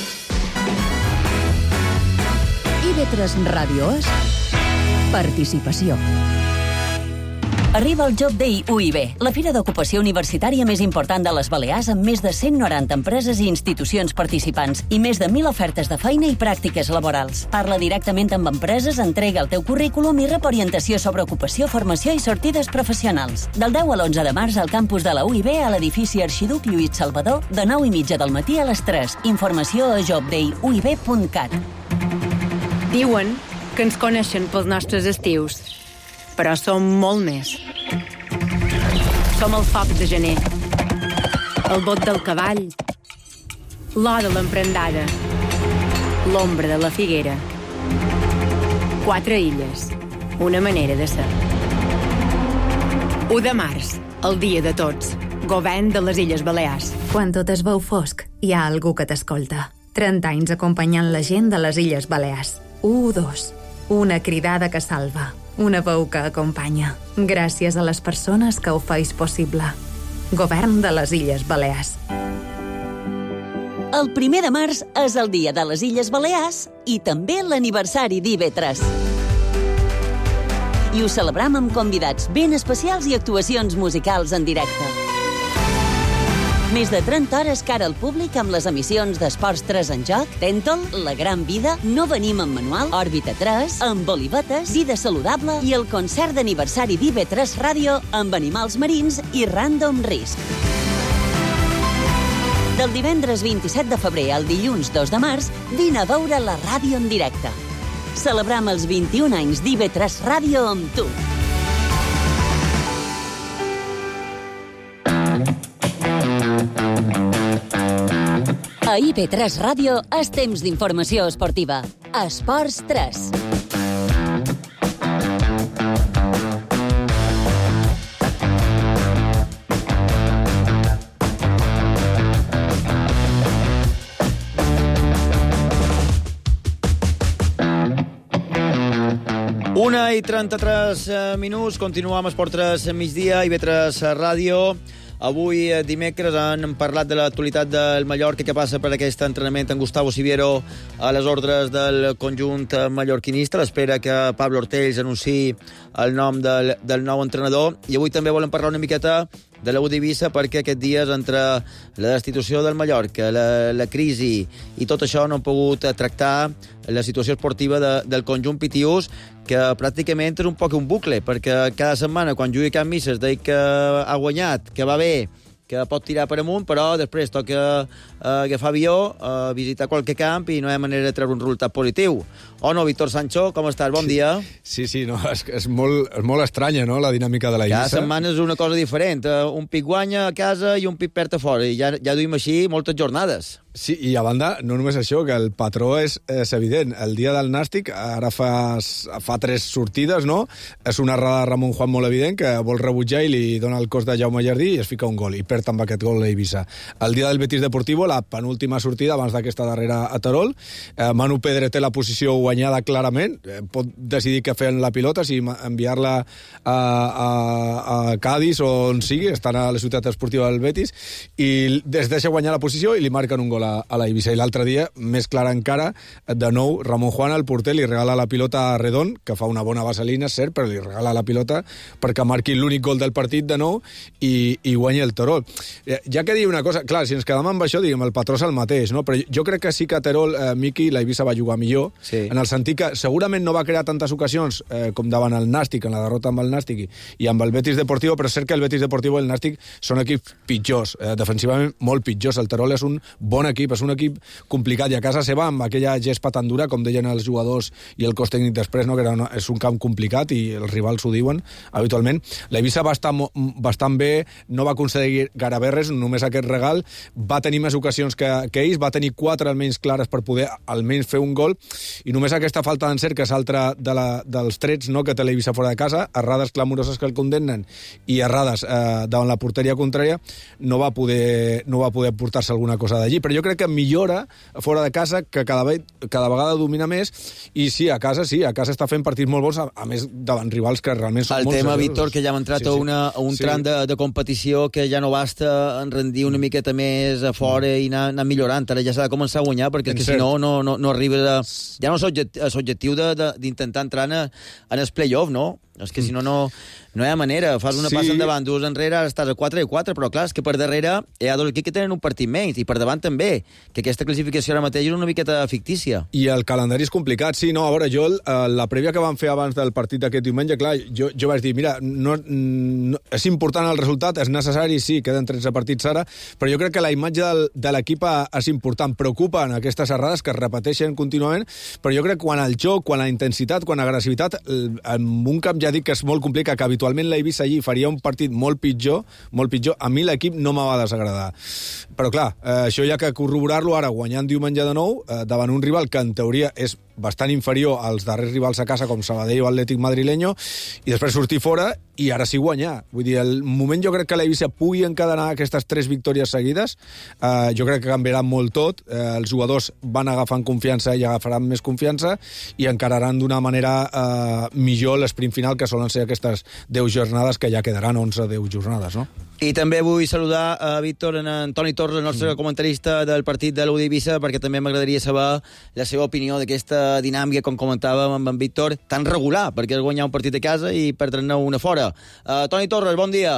IB3 Ràdio és participació. Arriba el Job Day UIB, la fira d'ocupació universitària més important de les Balears, amb més de 190 empreses i institucions participants i més de 1.000 ofertes de feina i pràctiques laborals. Parla directament amb empreses, entrega el teu currículum i rep orientació sobre ocupació, formació i sortides professionals. Del 10 a l'11 de març al campus de la UIB a l'edifici Arxiduc Lluís Salvador, de 9:30 del matí a les 3. Informació a jobdayuib.cat. Diuen que ens coneixen pels nostres estius, però som molt més. Som el foc de gener, el bot del cavall, l'or de l'emprendada, l'ombra de la figuera. 4 illes, una manera de ser. 1 de març, el dia de tots, govern de les Illes Balears. Quan tot es veu fosc, hi ha algú que t'escolta. 30 anys acompanyant la gent de les Illes Balears. 1-2, una cridada que salva. Una veu que acompanya. Gràcies a les persones que ho feis possible. Govern de les Illes Balears. El 1 de març és el dia de les Illes Balears i també l'aniversari d'IB3. I ho celebram amb convidats ben especials i actuacions musicals en directe. Més de 30 hores cara al públic amb les emissions d'Esports 3 en joc, Tèntol, La Gran Vida, No venim en manual, Òrbita 3, amb Olivetes, Vida Saludable i el concert d'aniversari d'IB3 Ràdio amb animals marins i Random Risk. Del divendres 27 de febrer al dilluns 2 de març, vine a veure la ràdio en directe. Celebram els 21 anys d'IB3 Ràdio amb tu. A IB3 Ràdio és temps d'informació esportiva. Esports 3. 1:33 minuts, continuem amb Esport 3 migdia, IB3 Ràdio. Avui, dimecres, han parlat de l'actualitat del Mallorca, que passa per aquest entrenament amb Gustavo Siviero a les ordres del conjunt mallorquinista. L'espera que Pablo Ortells anunciï el nom del nou entrenador. I avui també volem parlar una miqueta de la U d'Eivissa, perquè aquests dies, entre la destitució del Mallorca, la crisi i tot això, no han pogut tractar la situació esportiva del conjunt pitiús, que pràcticament és un poc un bucle, perquè cada setmana, quan jugui Can Misses, deia que ha guanyat, que va bé, que pot tirar per amunt, però després toca agafar avió, visitar qualque camp i no hi ha manera de treure un resultat positiu. O no, Víctor Sancho, com estàs? Bon dia. Sí, no, és molt estranya, no?, la dinàmica de la Eivissa. Cada setmana és una cosa diferent. Un pic guanya a casa i un pic perd a fora. I ja duim així moltes jornades. Sí, i a banda, no només això, que el patró és evident. El dia del Nàstic, ara fa 3 sortides, no? És una errada de Ramon Juan molt evident, que vol rebutjar i li dona el cos de Jaume Jardí i es fica un gol, i perd amb aquest gol l'Eivissa. El dia del Betis Deportivo, la penúltima sortida abans d'aquesta darrera a Terol, Manu Pedre té la posició guanyada clarament, pot decidir què fer amb la pilota, si enviar-la a Cádiz o on sigui, estan a la ciutat esportiva del Betis, i es deixa guanyar la posició i li marquen un gol a la Eivissa. I l'altre dia, més clara encara, de nou, Ramon Juan, el porter, li regala la pilota a Redón, que fa una bona vaselina, cert, però li regala la pilota perquè marqui l'únic gol del partit de nou i guanyi el Terol. Ja que dir una cosa, clar, si ens quedem amb això, diguem, el patró és el mateix, no? Però jo crec que sí que a Terol, Miqui, la Eivissa va jugar millor, sí, en el sentit que segurament no va crear tantes ocasions com davant el Nàstic, en la derrota amb el Nàstic i amb el Betis Deportivo, però és cert que el Betis Deportivo i el Nàstic són equips pitjors, defensivament molt pitjors. El Terol és un bon equip, és un equip complicat, i a casa seva, amb aquella gespa tan dura, com deien els jugadors i el cos tècnic després, no? Que és un camp complicat i els rivals ho diuen habitualment. La Eivissa va estar bastant bé, no va aconseguir gairebé res, només aquest regal, va tenir més ocasions que ells, va tenir 4 almenys clares per poder almenys fer un gol, i només aquesta falta d'encert, que és altra dels trets, no?, que té la Eivissa fora de casa, errades clamoroses que el condemnen i errades davant la porteria contrària, no va poder portar-se alguna cosa d'allí. Però jo crec que millora fora de casa, que cada vegada domina més, i sí, a casa està fent partits molt bons, a més davant rivals que realment són molt seriosos. El tema, Víctor, que ja hem entrat a un tram de competició que ja no basta en rendir una miqueta més a fora i anar millorant. Ara ja s'ha de començar a guanyar, perquè és que si no arriba ja no és objectiu d'intentar entrar en el play-off, no? És que si no hi ha manera. Fas una passa endavant, 2 enrere, ara estàs a 4-4, però clar, és que per darrere hi ha 2 equips que tenen un partit menys, i per davant també, que aquesta classificació ara mateix és una miqueta fictícia. I el calendari és complicat, sí, no? A veure, jo, la prèvia que vam fer abans del partit d'aquest diumenge, clar, jo vaig dir, mira, no, és important el resultat, és necessari, sí, queden 13 partits ara, però jo crec que la imatge de l'equip és important. Preocupen aquestes errades que es repeteixen contínuament, però jo crec que quan el joc, quan la intensitat, quan l'agressivitat, en un camp ja dic que és molt complicat, que habitualment la Eivissa allí faria un partit molt pitjor, a mi l'equip no me va desagradar. Però clar, això hi ha que corroborar-lo ara, guanyant diumenge de nou, davant un rival que en teoria és bastant inferior als darrers rivals a casa, com Sabadell o Atlètic Madrileño, i després sortir fora i ara sí guanyar. Vull dir, el moment jo crec que la Eivissa pugui encadenar aquestes 3 victòries seguides, jo crec que canviarà molt tot, els jugadors van agafant confiança i agafaran més confiança i encararan d'una manera millor l'esprint final, que solen ser aquestes 10 jornades, que ja quedaran 11-10 jornades, no? I també vull saludar a Víctor, en Antoni Torres, el nostre comentarista del partit de l'U d'Eivissa, perquè també m'agradaria saber la seva opinió d'aquesta dinàmica, com comentàvem amb en Víctor, tan regular, perquè és guanyar un partit a casa i perdre-ne una fora. Toni Torres, bon dia.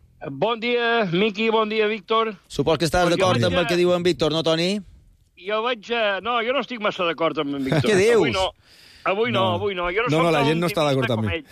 Bon dia, Miqui, bon dia, Víctor. Supos que estàs d'acord amb el que diu en Víctor, no, Toni? Jo no estic massa d'acord amb en Víctor. Què dius? Avui no. No, la gent no està d'acord amb ell.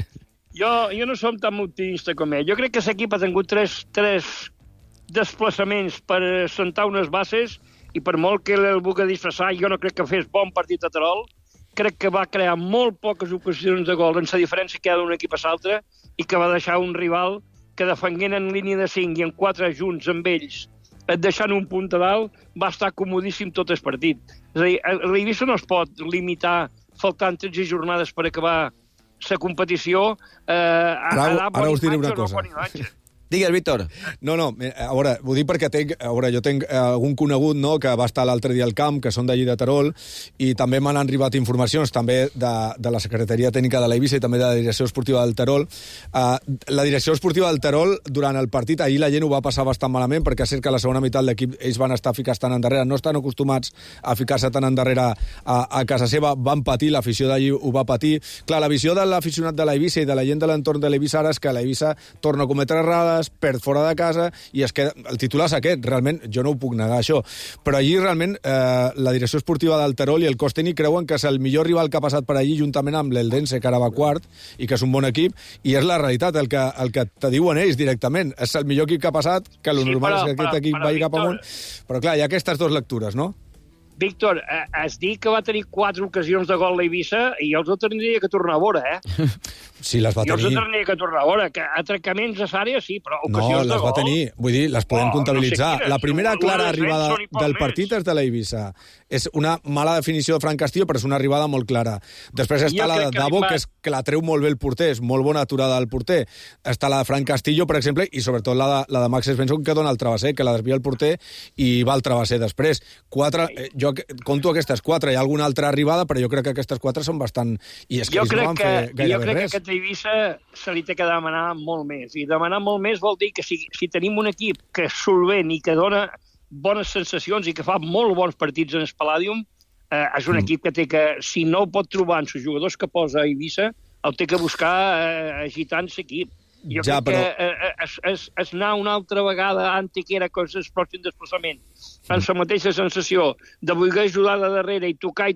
Jo no som tan optimista com ell. Jo crec que l'equip ha tingut tres desplaçaments per assentar unes bases, i per molt que el vulgui disfressar, jo no crec que fes bon partit a Terol. Crec que va crear molt poques ocasions de gol, en la diferència que hi ha d'un equip a l'altre, i que va deixar un rival que, defenguent en línia de 5 i en 4 junts amb ells, et deixant un punt a dalt, va estar comodíssim tot el partit. És a dir, l'Eivissa no es pot limitar faltant 13 jornades per acabar la competició. Ara us diré una cosa. Digues, Víctor. No, a veure, ho dic perquè jo tenc algun conegut, no?, que va estar l'altre dia al camp, que són d'allí de Terol, i també m'han arribat informacions, també de la Secretaria Tècnica de l'Eivissa i també de la Direcció Esportiva del Terol. La Direcció Esportiva del Terol, durant el partit, ahir la gent ho va passar bastant malament, perquè és cert que a la segona meitat l'equip, ells van estar ficats tan endarrere, no estan acostumats a ficar-se tan endarrere a casa seva, van patir, l'afició d'allí ho va patir. Clar, la visió de l'aficionat de l'Eivissa i de la gent de l'entorn de l'Eivissa ara és que l'Eivissa torna a cometre errades, perd fora de casa, i es queda... El titular és aquest, realment, jo no ho puc negar, això. Però allí, realment, la direcció esportiva del Terol i el cos tècnic creuen que és el millor rival que ha passat per allí, juntament amb l'Eldense, que ara va quart, i que és un bon equip, i és la realitat, el que te diuen ells directament. És el millor equip que ha passat, que el normal és que aquest equip vagi cap amunt. Però clar, hi ha aquestes dues lectures, no? Víctor, has dit que va tenir 4 ocasions de gol l'Eivissa i els ho tindria que tornar a veure, Sí, les va tenir. Jo els tindria que tornar a veure, que atracaments a l'àrea sí, però ocasions de gol... No, les va tenir, vull dir, les podem comptabilitzar. No sé quines, la primera clara arribada del partit és de l'Eivissa. És una mala definició de Fran Castillo, però és una arribada molt clara. Després està la de Davo, que la treu molt bé el porter, és molt bona aturada del porter. Està la de Fran Castillo, per exemple, i sobretot la de Max Svensson, que dona el travesser, que la desvia el porter i va al travesser després. Jo conto aquestes 4, hi ha alguna altra arribada, però jo crec que aquestes 4 són bastant... I és que ells no van fer gairebé res. Jo crec que a Eivissa se li té que demanar molt més. I demanar molt més vol dir que si tenim un equip que és solvent i que dona bones sensacions i que fa molt bons partits en el Palladium, és un equip que té que, si no ho pot trobar en els jugadors que posa a Eivissa, el té que buscar agitant l'equip. Jo crec que és anar una altra vegada antiquera que és el pròxim desplaçament. Fan la mateixa sensació de voler ajudar de darrere i tocar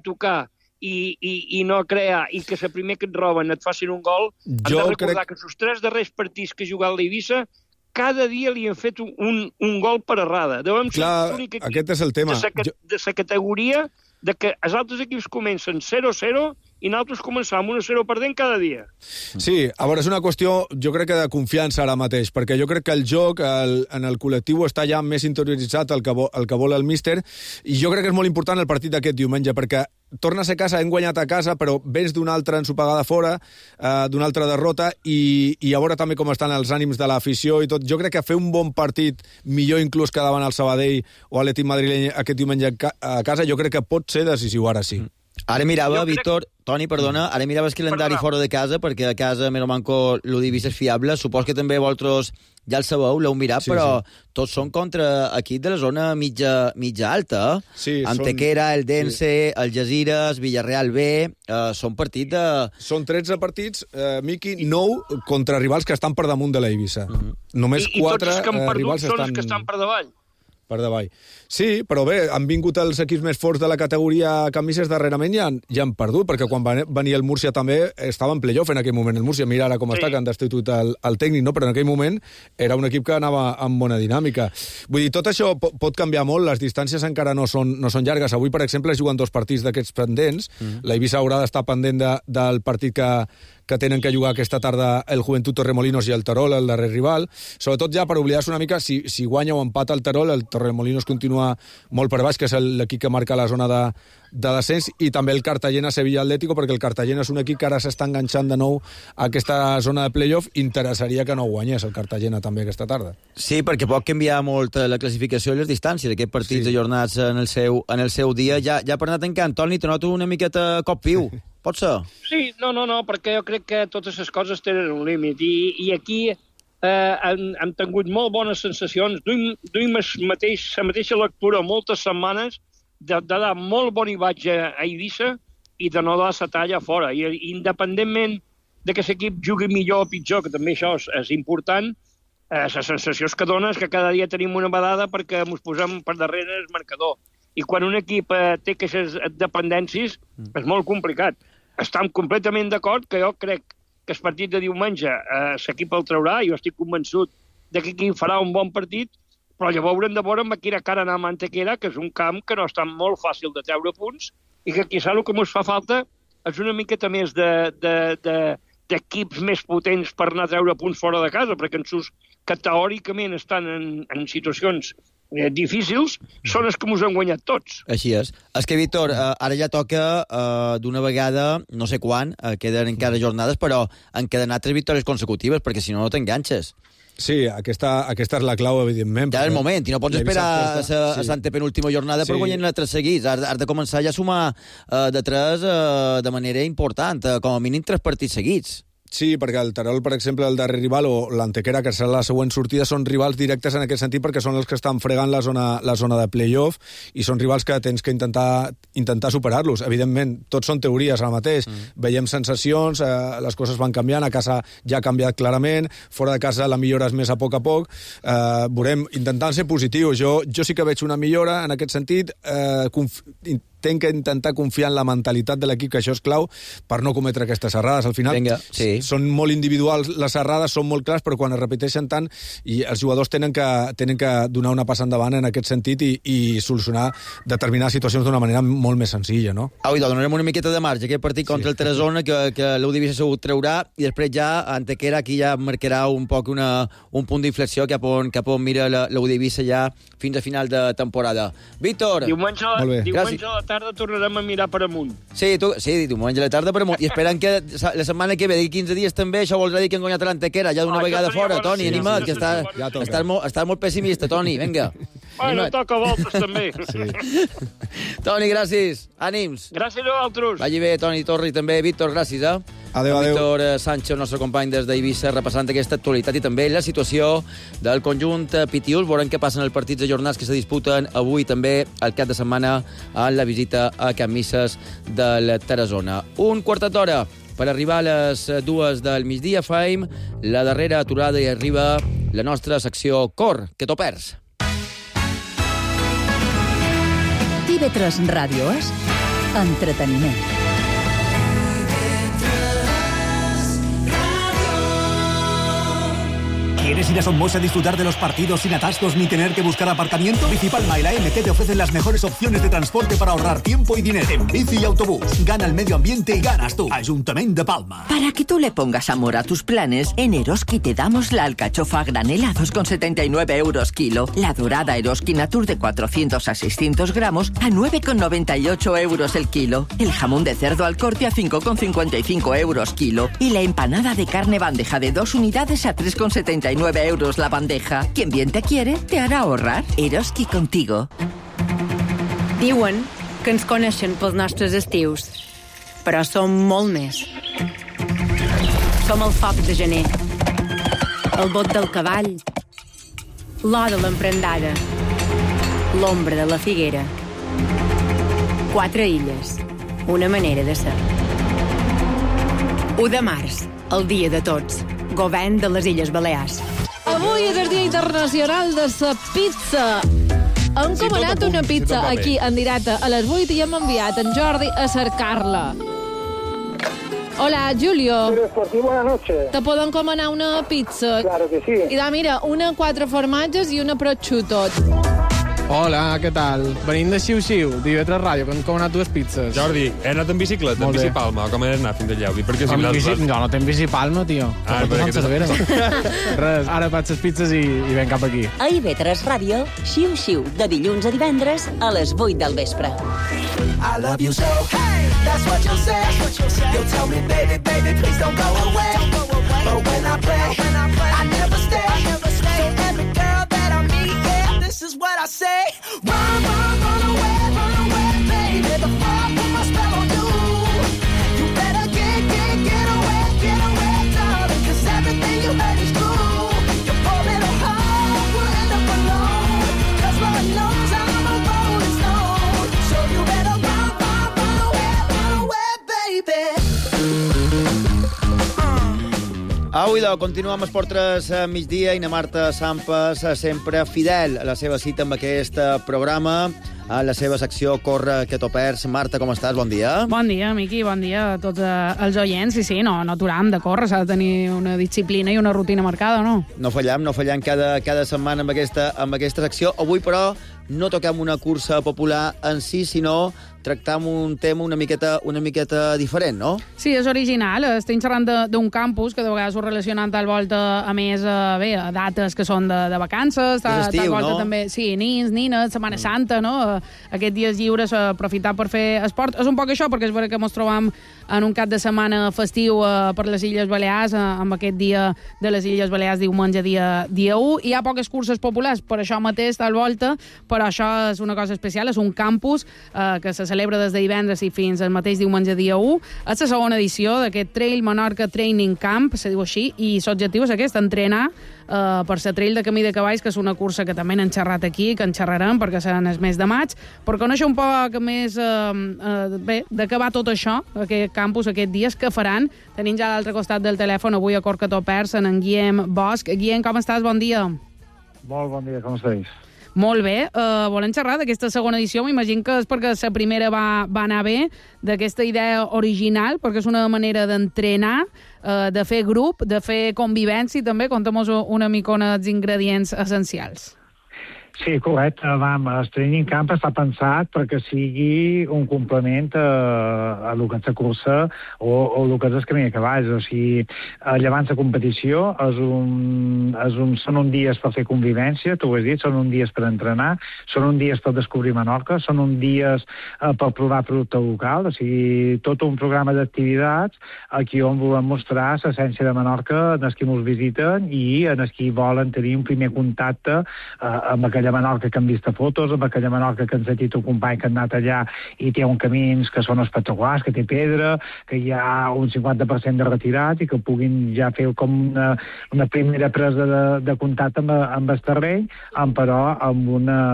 i no crear, i que el primer que et roben et facin un gol. Han de recordar que els 3 darrers partits que ha jugat l'Eivissa, cada dia li han fet un gol per errada. Clar, aquest és el tema. De la categoria de que els altres equips comencen 0-0 i nosaltres començam amb 1-0 perdent cada dia. Sí, a veure, és una qüestió, jo crec que de confiança ara mateix, perquè jo crec que el joc en el col·lectiu està ja més interioritzat el que vol el míster, i jo crec que és molt important el partit d'aquest diumenge, perquè tornes a casa, hem guanyat a casa, però vens d'una altra ensopegada fora, d'una altra derrota, i a veure també com estan els ànims de l'afició i tot. Jo crec que fer un bon partit, millor inclús que davant el Sabadell o l'Atlètic madrileny aquest diumenge a casa, jo crec que pot ser decisiu, ara sí. Ara mirava, Víctor, Toni, perdona, ara mirava el calendari fora de casa, perquè a casa, més o manco, l'Udivís és fiable. Supos que també vosaltres ja el sabeu, l'heu mirat, però tots són contra equip de la zona mitja alta. Sí, Antequera, Eldense, Algesires, Villarreal B, són partits de... Són 13 partits, Miqui, 9 contra rivals que estan per damunt de l'Eivissa. Només 4 rivals estan... I tots els que han perdut són els que estan per davall. Per davall. Sí, però bé, han vingut els equips més forts de la categoria camises darrerament i ja han perdut, perquè quan venia el Múrcia també estava en playoff en aquell moment. El Múrcia, mira ara com està, que han destituït el tècnic, no? Però en aquell moment era un equip que anava amb bona dinàmica. Vull dir, tot això pot canviar molt, les distàncies encara no són llargues. Avui, per exemple, es juguen 2 partits d'aquests pendents. L'Eivissa haurà d'estar pendent del partit que tenen que jugar aquesta tarda el Joventut Torremolinos i el Terol, el darrer rival. Sobretot ja per oblidar-se una mica, si guanya o empata el Terol, el Torremolinos continua molt per baix, que és l'equip que marca la zona de descens, i també el Cartagena-Sevilla Atlético, perquè el Cartagena és un equip que ara s'està enganxant de nou a aquesta zona de playoff. Interessaria que no guanyés el Cartagena també aquesta tarda. Sí, perquè pot canviar molt la classificació i les distàncies, aquests partits ajornats en el seu dia. Ja per anar tancant, Toni, te noto una miqueta cop viu. Pot ser? Sí, no, perquè jo crec que totes les coses tenen un límit, i aquí hem tingut molt bones sensacions. Duim la mateixa lectura moltes setmanes de dar molt bon imatge a Eivissa i de no dar la talla fora. I independentment de que l'equip jugui millor o pitjor, que també això és important, la sensació que dona és que cada dia tenim una vedada perquè ens posem per darrere el marcador. I quan un equip té aquestes dependències és molt complicat. Estem completament d'acord que jo crec que el partit de diumenge l'equip el traurà, jo estic convençut que aquí farà un bon partit, però llavors haurem de veure amb quina cara anar a Antequera, que és un camp que no està molt fàcil de treure punts, i que quizà el que ens fa falta és una miqueta més d'equips més potents per anar a treure punts fora de casa, perquè en sus que teòricament estan en situacions difícils són els que mos han guanyat tots. Així és. És que, Víctor, ara ja toca d'una vegada, no sé quan, queden encara jornades, però han quedat 3 victòries consecutives, perquè si no, no t'enganxes. Sí, aquesta és la clau, evidentment. Ja és el moment, i no pots esperar a la antepenúltima jornada per guanyar 3 seguits. Has de començar ja a sumar de 3 de manera important, com a mínim 3 partits seguits. Sí, perquè el Terol, per exemple, el darrer rival, o l'Antequera, que serà la següent sortida, són rivals directes en aquest sentit perquè són els que estan fregant la zona de play-off i són rivals que tens que intentar superar-los. Evidentment, tots són teories ara mateix. Veiem sensacions, les coses van canviant, a casa ja ha canviat clarament, fora de casa la millora és més a poc. Veurem, intentant ser positius. Jo sí que veig una millora en aquest sentit, tenc que intentar confiar en la mentalitat de l'equip, que això és clau, per no cometre aquestes errades. Al final, són molt individuals les errades, són molt clars, però quan es repeteixen tant, i els jugadors tenen que donar una passa endavant en aquest sentit i solucionar determinades situacions d'una manera molt més senzilla, no? Donarem una miqueta de marge, aquest partit contra el Tarazona, que l'Udivisa segur traurà, i després ja Antequera aquí ja marcarà un poc un punt d'inflexió cap on mira l'Udivisa ja fins a final de temporada. Víctor! Diumenge a la tarda tornarem a mirar per amunt. Sí, diumenge a la tarda per amunt. I esperem que la setmana que ve, d'aquí 15 dies també, això voldrà dir que han guanyat l'Antequera ja d'una vegada fora. Toni, anima't, que estàs molt pessimista, Toni, vinga. Bueno, toca voltes també. Toni, gràcies. Ànims. Gràcies a vosaltres. Vagi bé, Toni Torri, també. Víctor, gràcies, Adéu. Víctor Sánchez, el nostre company des d'Eivissa, repassant aquesta actualitat i també la situació del conjunt Pitiús. Veurem què passen els partits ajornats que se disputen avui també al cap de setmana en la visita a Can Misses del Tarazona. Un quartet d'hora per arribar a les 2 del migdia. Faim la darrera aturada i arriba la nostra secció Cor, que t'ho perds. TV3 Ràdio és entreteniment. ¿Quieres ir a Somos a disfrutar de los partidos sin atascos ni tener que buscar aparcamiento? Bicipalma y la MT te ofrecen las mejores opciones de transporte para ahorrar tiempo y dinero. En bici y autobús, gana el medio ambiente y ganas tú. Ayuntamiento de Palma. Para que tú le pongas amor a tus planes, en Eroski te damos la alcachofa a granel a 2,79 euros kilo, la dorada Eroski Natur de 400 a 600 gramos a 9,98 euros el kilo, el jamón de cerdo al corte a 5,55 euros kilo y la empanada de carne bandeja de 2 unidades a 3,79 euros la bandeja. Quien bien te quiere, te hará ahorrar. Eroski contigo. Diuen que ens coneixen pels nostres estius, però som molt més. Som el foc de gener, el bot del cavall, l'or de l'emprendada, l'ombra de la figuera. 4 illes, una manera de ser. 1 de març, el dia de tots. Govern de les Illes Balears. Avui és el Dia Internacional de la Pizza. Hem comanat una pizza aquí en directe a les 8 i hem enviat en Jordi a cercar-la. Hola, Julio. Buenas noches. ¿Te puedo encomanar una pizza? Claro que sí. I mira, una 4 formatges i una prosciutto. Hola, què tal? Venim de Xiu-Xiu, d'IV3 Ràdio, que hem comanat 2 pizzas. Jordi, he anat en bicicleta, en bicipalma, com he anat fins allà? Perquè si no, no tenc bicipalma, tio. Res, ara faig les pizzas i ven cap aquí. A IV3 Ràdio, Xiu-Xiu, de dilluns a divendres a les 8 del vespre. I love you so, hey, that's what you say. You tell me, baby, baby, please don't go away. But when I play, I never stay. So every girl that I meet, yeah, this is what I say. Run, run away, baby, before I put my spell on you. You better get away, darling, 'cause everything you heard is true. Your poor little heart will end up alone, 'cause Lord knows I'm a rolling stone. So you better run away, baby. Avui, continuem amb Esportres migdia i na Marta Sampas, sempre fidel a la seva cita amb aquest programa, a la seva secció Corre, que t'ho perds. Marta, com estàs? Bon dia. Bon dia, Miqui, bon dia a tots els oients. Sí, no aturam de córrer, s'ha de tenir una disciplina i una rutina marcada, no? No fallam cada setmana amb aquesta secció. Avui, però, no toquem una cursa popular en si, sinó tractam un tema una miqueta diferent, no? Sí, és original. Estem xerrant d'un campus que de vegades ho relacionant tal volta a més a dates que són de vacances, tal volta també, sí, nins, nines, Setmana Santa, no? Aquests dies lliures aprofitar per fer esport. És un poc això, perquè és veritat que ens trobam en un cap de setmana festiu per les Illes Balears, amb aquest dia de les Illes Balears, diumenge, dia 1. Hi ha poques curses populars, per això mateix, tal volta, però això és una cosa especial, és un campus que se celebra des de divendres i fins al mateix diumenge, dia 1. És la segona edició d'aquest Trail Menorca Training Camp, se diu així, i l'objectiu és aquest, entrenar per la Trail de Camí de Cavalls, que és una cursa que també n'hem xerrat aquí, que en xerrarem, perquè serà en el mes de maig, per conèixer un poc més de què va tot això, aquest campus, aquests dies, que faran. Tenim ja a l'altre costat del telèfon, avui a Corcató Pers, en Guillem Bosch. Guillem, com estàs? Bon dia. Molt bon dia, com estàs? Molt bé. Volem xerrar d'aquesta segona edició. M'imagino que és perquè la primera va anar bé, d'aquesta idea original, perquè és una manera d'entrenar, de fer grup, de fer convivència, també. Contem-nos una micona dels ingredients essencials. Sí, correcte. El Training Camp està pensat perquè sigui un complement a el que és la cursa o el que és el camí de cavalls. O sigui, llevant la competició són uns dies per fer convivència, tu ho has dit, són uns dies per entrenar, són uns dies per descobrir Menorca, són uns dies per provar producte local, o sigui, tot un programa d'activitats aquí on volem mostrar l'essència de Menorca en els qui ens visiten i en els qui volen tenir un primer contacte amb aquella Menorca que hem vist a fotos, amb aquella Menorca que ens ha dit un company que ha anat allà i té uns camins que són espectaculars, que té pedra, que hi ha un 50% de retirat i que puguin ja fer com una primera presa de contacte amb el terreny, però amb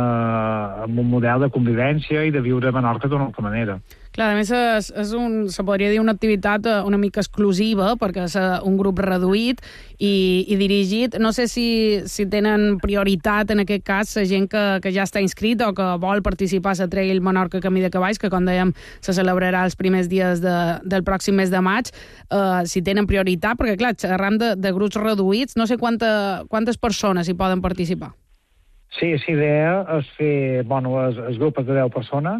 un model de convivència i de viure a Menorca d'una altra manera. Clar, a més, se podria dir una activitat una mica exclusiva, perquè és un grup reduït i dirigit. No sé si tenen prioritat, en aquest cas, la gent que ja està inscrita o que vol participar a la Trail Menorca Camí de Cavalls, que, com dèiem, se celebrarà els primers dies del pròxim mes de maig. Si tenen prioritat, perquè, clar, xerram de grups reduïts, no sé quantes persones hi poden participar. Sí, l'idea és fer, els grups de 10 persones.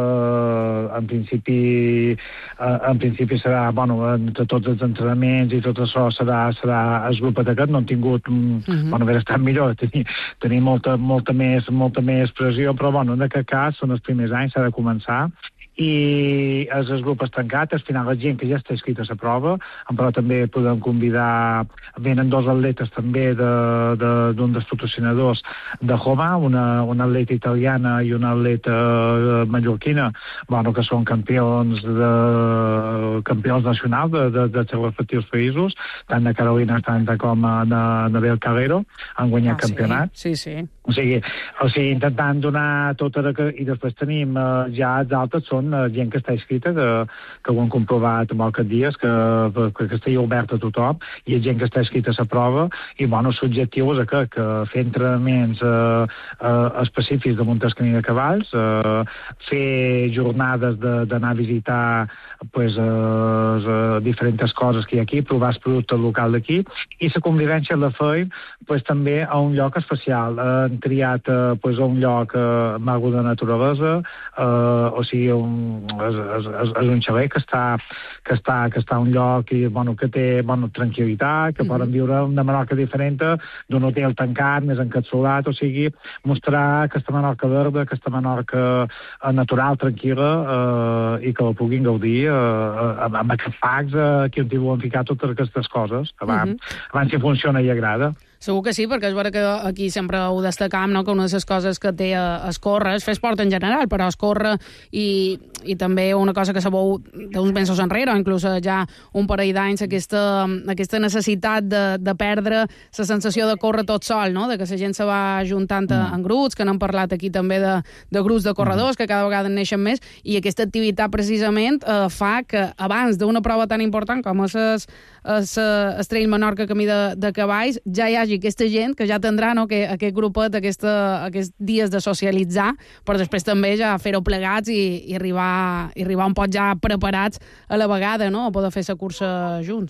En principi serà, entre tots els entrenaments i tot això serà el grup aquest. No hem tingut, hauria estat millor tenir molta més pressió, però en aquest cas són els primers anys, s'ha de començar. I és el grup tancat, al final la gent que ja està inscrita a la prova, però també podem convidar, venen 2 atletes també d'un dels patrocinadors de Homa, una atleta italiana i una atleta mallorquina, que són campions nacionals dels seus respectius països, tant de Carolina Santa com de Bel Calero, han guanyat campionat. Sí. O sigui, intentant donar tota i després tenim ja els altres són gent que està inscrita, que ho han comprovat en aquests dies, que està obert a tothom, i gent que està inscrita a la prova, i l'objectiu és que fer entrenaments específics de muntar el camí de cavalls, fer jornades d'anar a visitar diferents coses que hi ha aquí, provar el producte local d'aquí, i la convivència la feim també a un lloc especial. Han triat un lloc maco de naturalesa, o sigui, és un xalet que està a un lloc que té tranquil·litat, que poden viure una Menorca diferent d'un hotel tancat, més encapsulat, o sigui, mostrar aquesta Menorca verda, aquesta Menorca natural, tranquil·la, i que la puguin gaudir amb aquests packs que on hi volen ficar totes aquestes coses. Abans si funciona i agrada. Segur que sí, perquè és vera que aquí sempre ho destacam, no? Que una de les coses que té es córrer, és fer esport en general, però es córrer i també una cosa que sabeu d'uns mesos enrere, o inclús ja un parell d'anys, aquesta necessitat de perdre la sensació de córrer tot sol, no? De que la gent se va juntant en grups, que n'hem parlat aquí també de grups de corredors, que cada vegada en neixen més, i aquesta activitat precisament fa que abans d'una prova tan important com és el Trail Menorca Camí de Cavalls, ja hi hagi aquesta gent que ja tindrà, no, aquest grupet, aquests dies de socialitzar, però després també ja fer-ho plegats i arribar un poc ja preparats a la vegada, no?, a poder fer la cursa junts.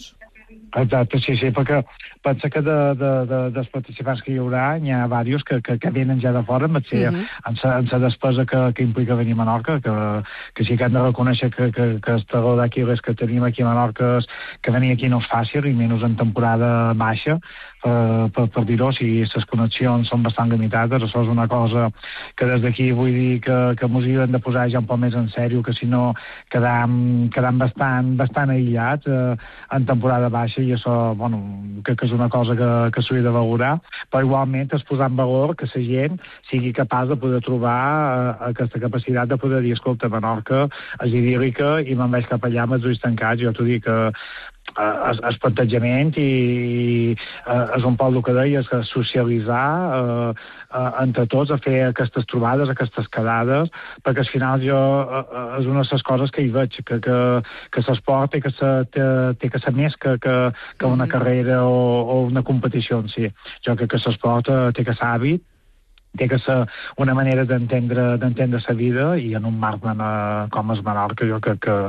Exacte, sí, perquè pensa que dels participants que hi haurà, n'hi ha diversos que venen ja de fora, amb la despesa que implica venir a Menorca, que sí que hem de reconèixer que el taló d'Aquiles que tenim aquí a Menorca, que venir aquí no és fàcil, i menys en temporada baixa, per dir-ho, si les connexions són bastant limitades. Això és una cosa que des d'aquí vull dir que ens hi hem de posar ja un poc més en sèrio, que si no quedam bastant aïllats en temporada baixa, i això, bueno, que és una cosa que s'ho he de valorar, però igualment és posar en valor que la gent sigui capaç de poder trobar aquesta capacitat de poder dir, escolta, Menorca és idíl·lica i me'n vaig cap allà amb els ulls tancats. Jo t'ho dic que el plantejament i és un poc el que deies, socialitzar entre tots, a fer aquestes trobades, aquestes quedades, perquè al final jo és una de les coses que hi veig, que l'esport té que ser més que una carrera o una competició en si. Jo crec que l'esport té que ser hàbit, té que ser una manera d'entendre la vida, i en un marc com és Menorca jo crec que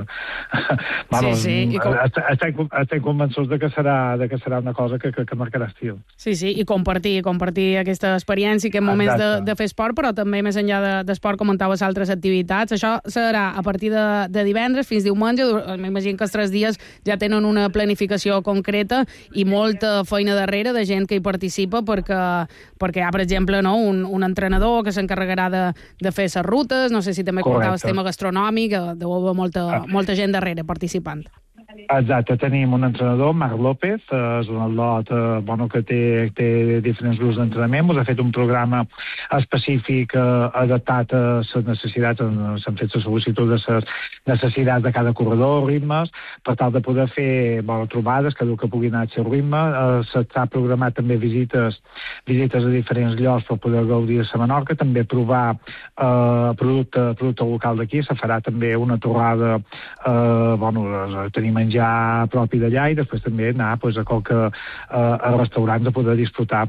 estem convençuts que serà una cosa que marcarà estil. Sí, i compartir aquesta experiència, aquests moments de fer esport, però també més enllà d'esport comentaves altres activitats. Això serà a partir de divendres fins diumenge. M'imagino que els 3 dies ja tenen una planificació concreta i molta feina darrere de gent que hi participa, perquè hi ha, per exemple, un entrenador que s'encarregarà de fer les rutes. No sé si també comentaves tema gastronòmic, deu haver molta gent darrere participant. Exacte, tenim un entrenador, Marc López, és un atlot que té diferents grups d'entrenament. Ens ha fet un programa específic adaptat a les necessitats, s'han fet la sol·licitud de les necessitats de cada corredor, ritmes, per tal de poder fer trobades, cada que pugui anar al seu ritme. S'ha programat també visites a diferents llocs per poder gaudir de la Menorca, també provar producte local d'aquí. Se farà també una torrada, tenir menjar propi d'allà, i després també anar a restaurants a poder disfrutar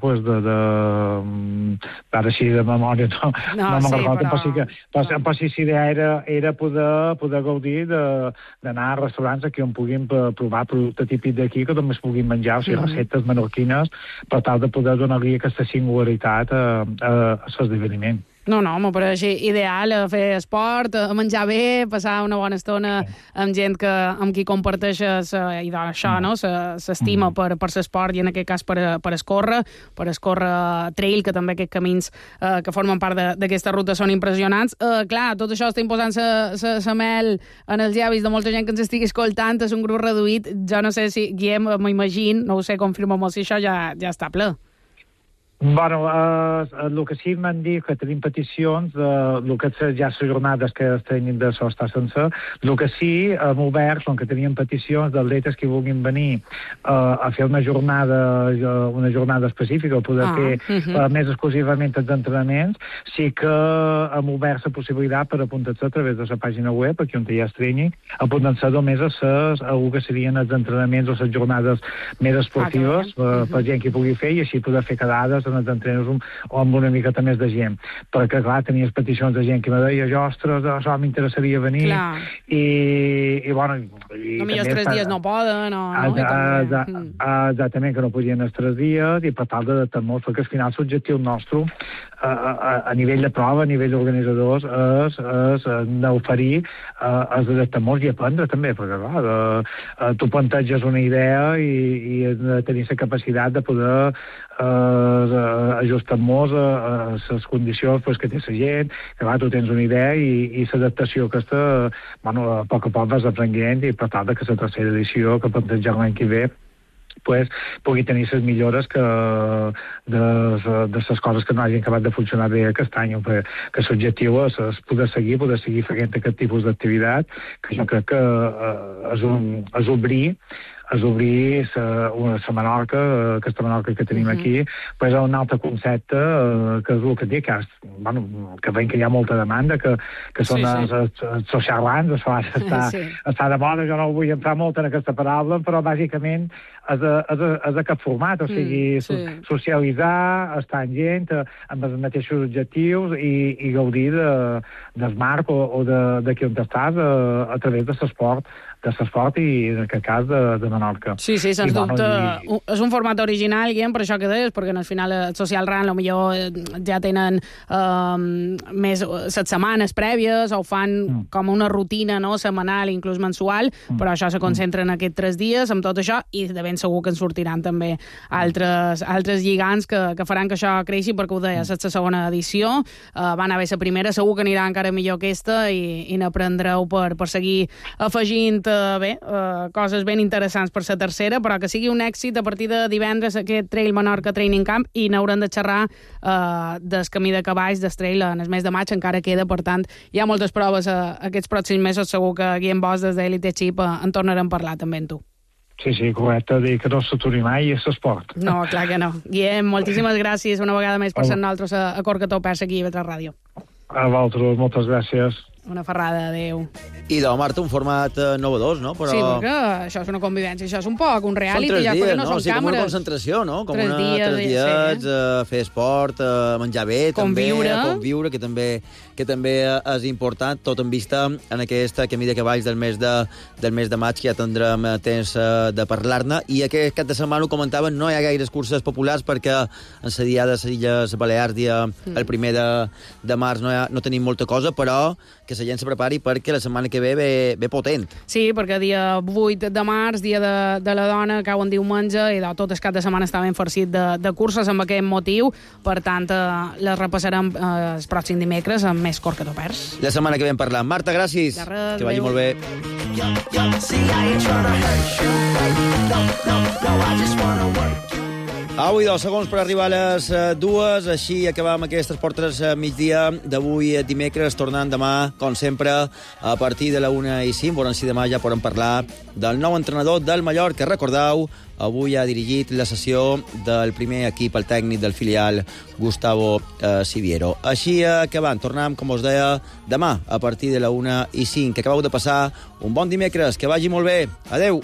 ara així de memòria no me'n recordo, però sí, l'idea era poder gaudir d'anar a restaurants aquí on puguin provar producte típic d'aquí, que també es puguin menjar, o sigui, receptes menorquines, per tal de poder donar-li aquesta singularitat a l'esdeveniment. No, m'ho pareix ideal, a fer esport, a menjar bé, passar una bona estona amb gent amb qui comparteixes això, no? S'estima per l'esport, i en aquest cas per escórrer trail, que també aquests camins que formen part d'aquesta ruta són impressionants. Clar, tot això està imposant la mel en els llavis de molta gent que ens estigui escoltant. És un grup reduït. Jo no sé si, Guillem, m'imagino, no ho sé, confirma-m'ho si això ja està ple. El que sí m'han dit que tenim peticions el que ja les jornades que tenim de això està sense. El que sí hem obert són que teníem peticions d'atletes que vulguin venir a fer una jornada específica, o poder fer més exclusivament els entrenaments. Sí que hem obert la possibilitat per apuntar-se a través de la pàgina web, aquí on hi ha training, apuntant-se només a el que serien els entrenaments o les jornades més esportives per gent que pugui fer, i així poder fer quedades en els entrenadors o amb una miqueta més de gent, perquè clar, tenies peticions de gent que me deia, ostres, això m'interessaria venir, i bueno... Potser 3 dies no poden, exactament, que no podien els 3 dies, i per tal d'adaptar-nos, perquè al final l'objectiu nostre a nivell de prova, a nivell d'organitzadors, és d'oferir els adaptar-nos i aprendre també, perquè clar, tu planteges una idea i has de tenir la capacitat de poder ajustar-nos a les condicions que té la gent, que tu tens una idea, i l'adaptació aquesta, a poc a poc vas aprenent, i per tal que la tercera edició que planteja l'any que ve pugui tenir les millores de les coses que no hagin acabat de funcionar bé aquest any, que l'objectiu és poder seguir fent aquest tipus d'activitat, que jo crec que és obrir la Menorca, aquesta Menorca que tenim aquí, és un altre concepte, que és el que dic, que veiem que hi ha molta demanda, que són els xerrans, està de moda, jo no vull entrar molt en aquesta paraula, però bàsicament és aquest format, o sigui, socialitzar, estar amb gent, amb els mateixos objectius i gaudir del marc o de qui on estàs a través de l'esport i, en aquest cas, de Menorca. Sí, sens dubte. És un format original, Guillem, per això que deies, perquè al final el Social Run potser ja tenen més les setmanes prèvies o ho fan com una rutina, no?, setmanal, inclús mensual, però això se concentra en aquests 3 dies, amb tot això, i de ben segur que en sortiran també altres lligants que faran que això creixi, perquè ho deies, és la segona edició, va anar bé la primera, segur que anirà encara millor aquesta i n'aprendreu per seguir afegint coses ben interessants per la tercera, però que sigui un èxit a partir de divendres aquest Trail Menorca Training Camp i n'haurem de xerrar del camí de cavalls del trail en el mes de maig, encara queda, per tant hi ha moltes proves aquests pròxims mesos, segur que Guillem Bosch des d'Elite Chip en tornarem a parlar també amb tu. Sí, correcte, dir que no s'aturi mai és l'esport. No, clar que no. Guillem, moltíssimes gràcies una vegada més per ser nosaltres a Corcató Persa aquí a Vetra Ràdio. A vosaltres, moltes gràcies. Una ferrada, adeu. I de Marta, un format novedós, no? Però... Sí, perquè això és una convivència, això és un poc un reality. Són 3 dies, no? Són càmeres. Com una concentració, no? Com 3 dies, fer esport, menjar bé, conviure, que també és important, tot en vista en aquest camí de cavalls del mes de maig, que ja tindrem temps de parlar-ne. I aquest cap de setmana, ho comentaven, no hi ha gaires curses populars perquè en la diada de les Illes Balears, el 1 de març, no tenim molta cosa, però que la gent se prepari perquè la setmana que ve potent. Sí, perquè dia 8 de març, dia de la dona, cau en diumenge, i tot el cap de setmana està ben farcit de curses amb aquest motiu. Per tant, les repassarem el pròxim dimecres amb més Corcató Pers. La setmana que ve en parlam. Marta, gràcies. Que vagi molt bé. Avui 2 segons per arribar a les 2, així acabam aquestes portes migdia d'avui dimecres, tornant demà, com sempre, a partir de la 1:05. Veurem si demà ja podem parlar del nou entrenador del Mallorca. Recordeu, avui ha dirigit la sessió del primer equip, el tècnic del filial, Gustavo Siviero. Així acabant, tornem, com us deia, demà, a partir de la 1:05. Que acabeu de passar un bon dimecres, que vagi molt bé. Adeu!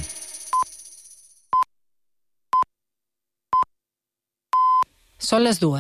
Són les 2.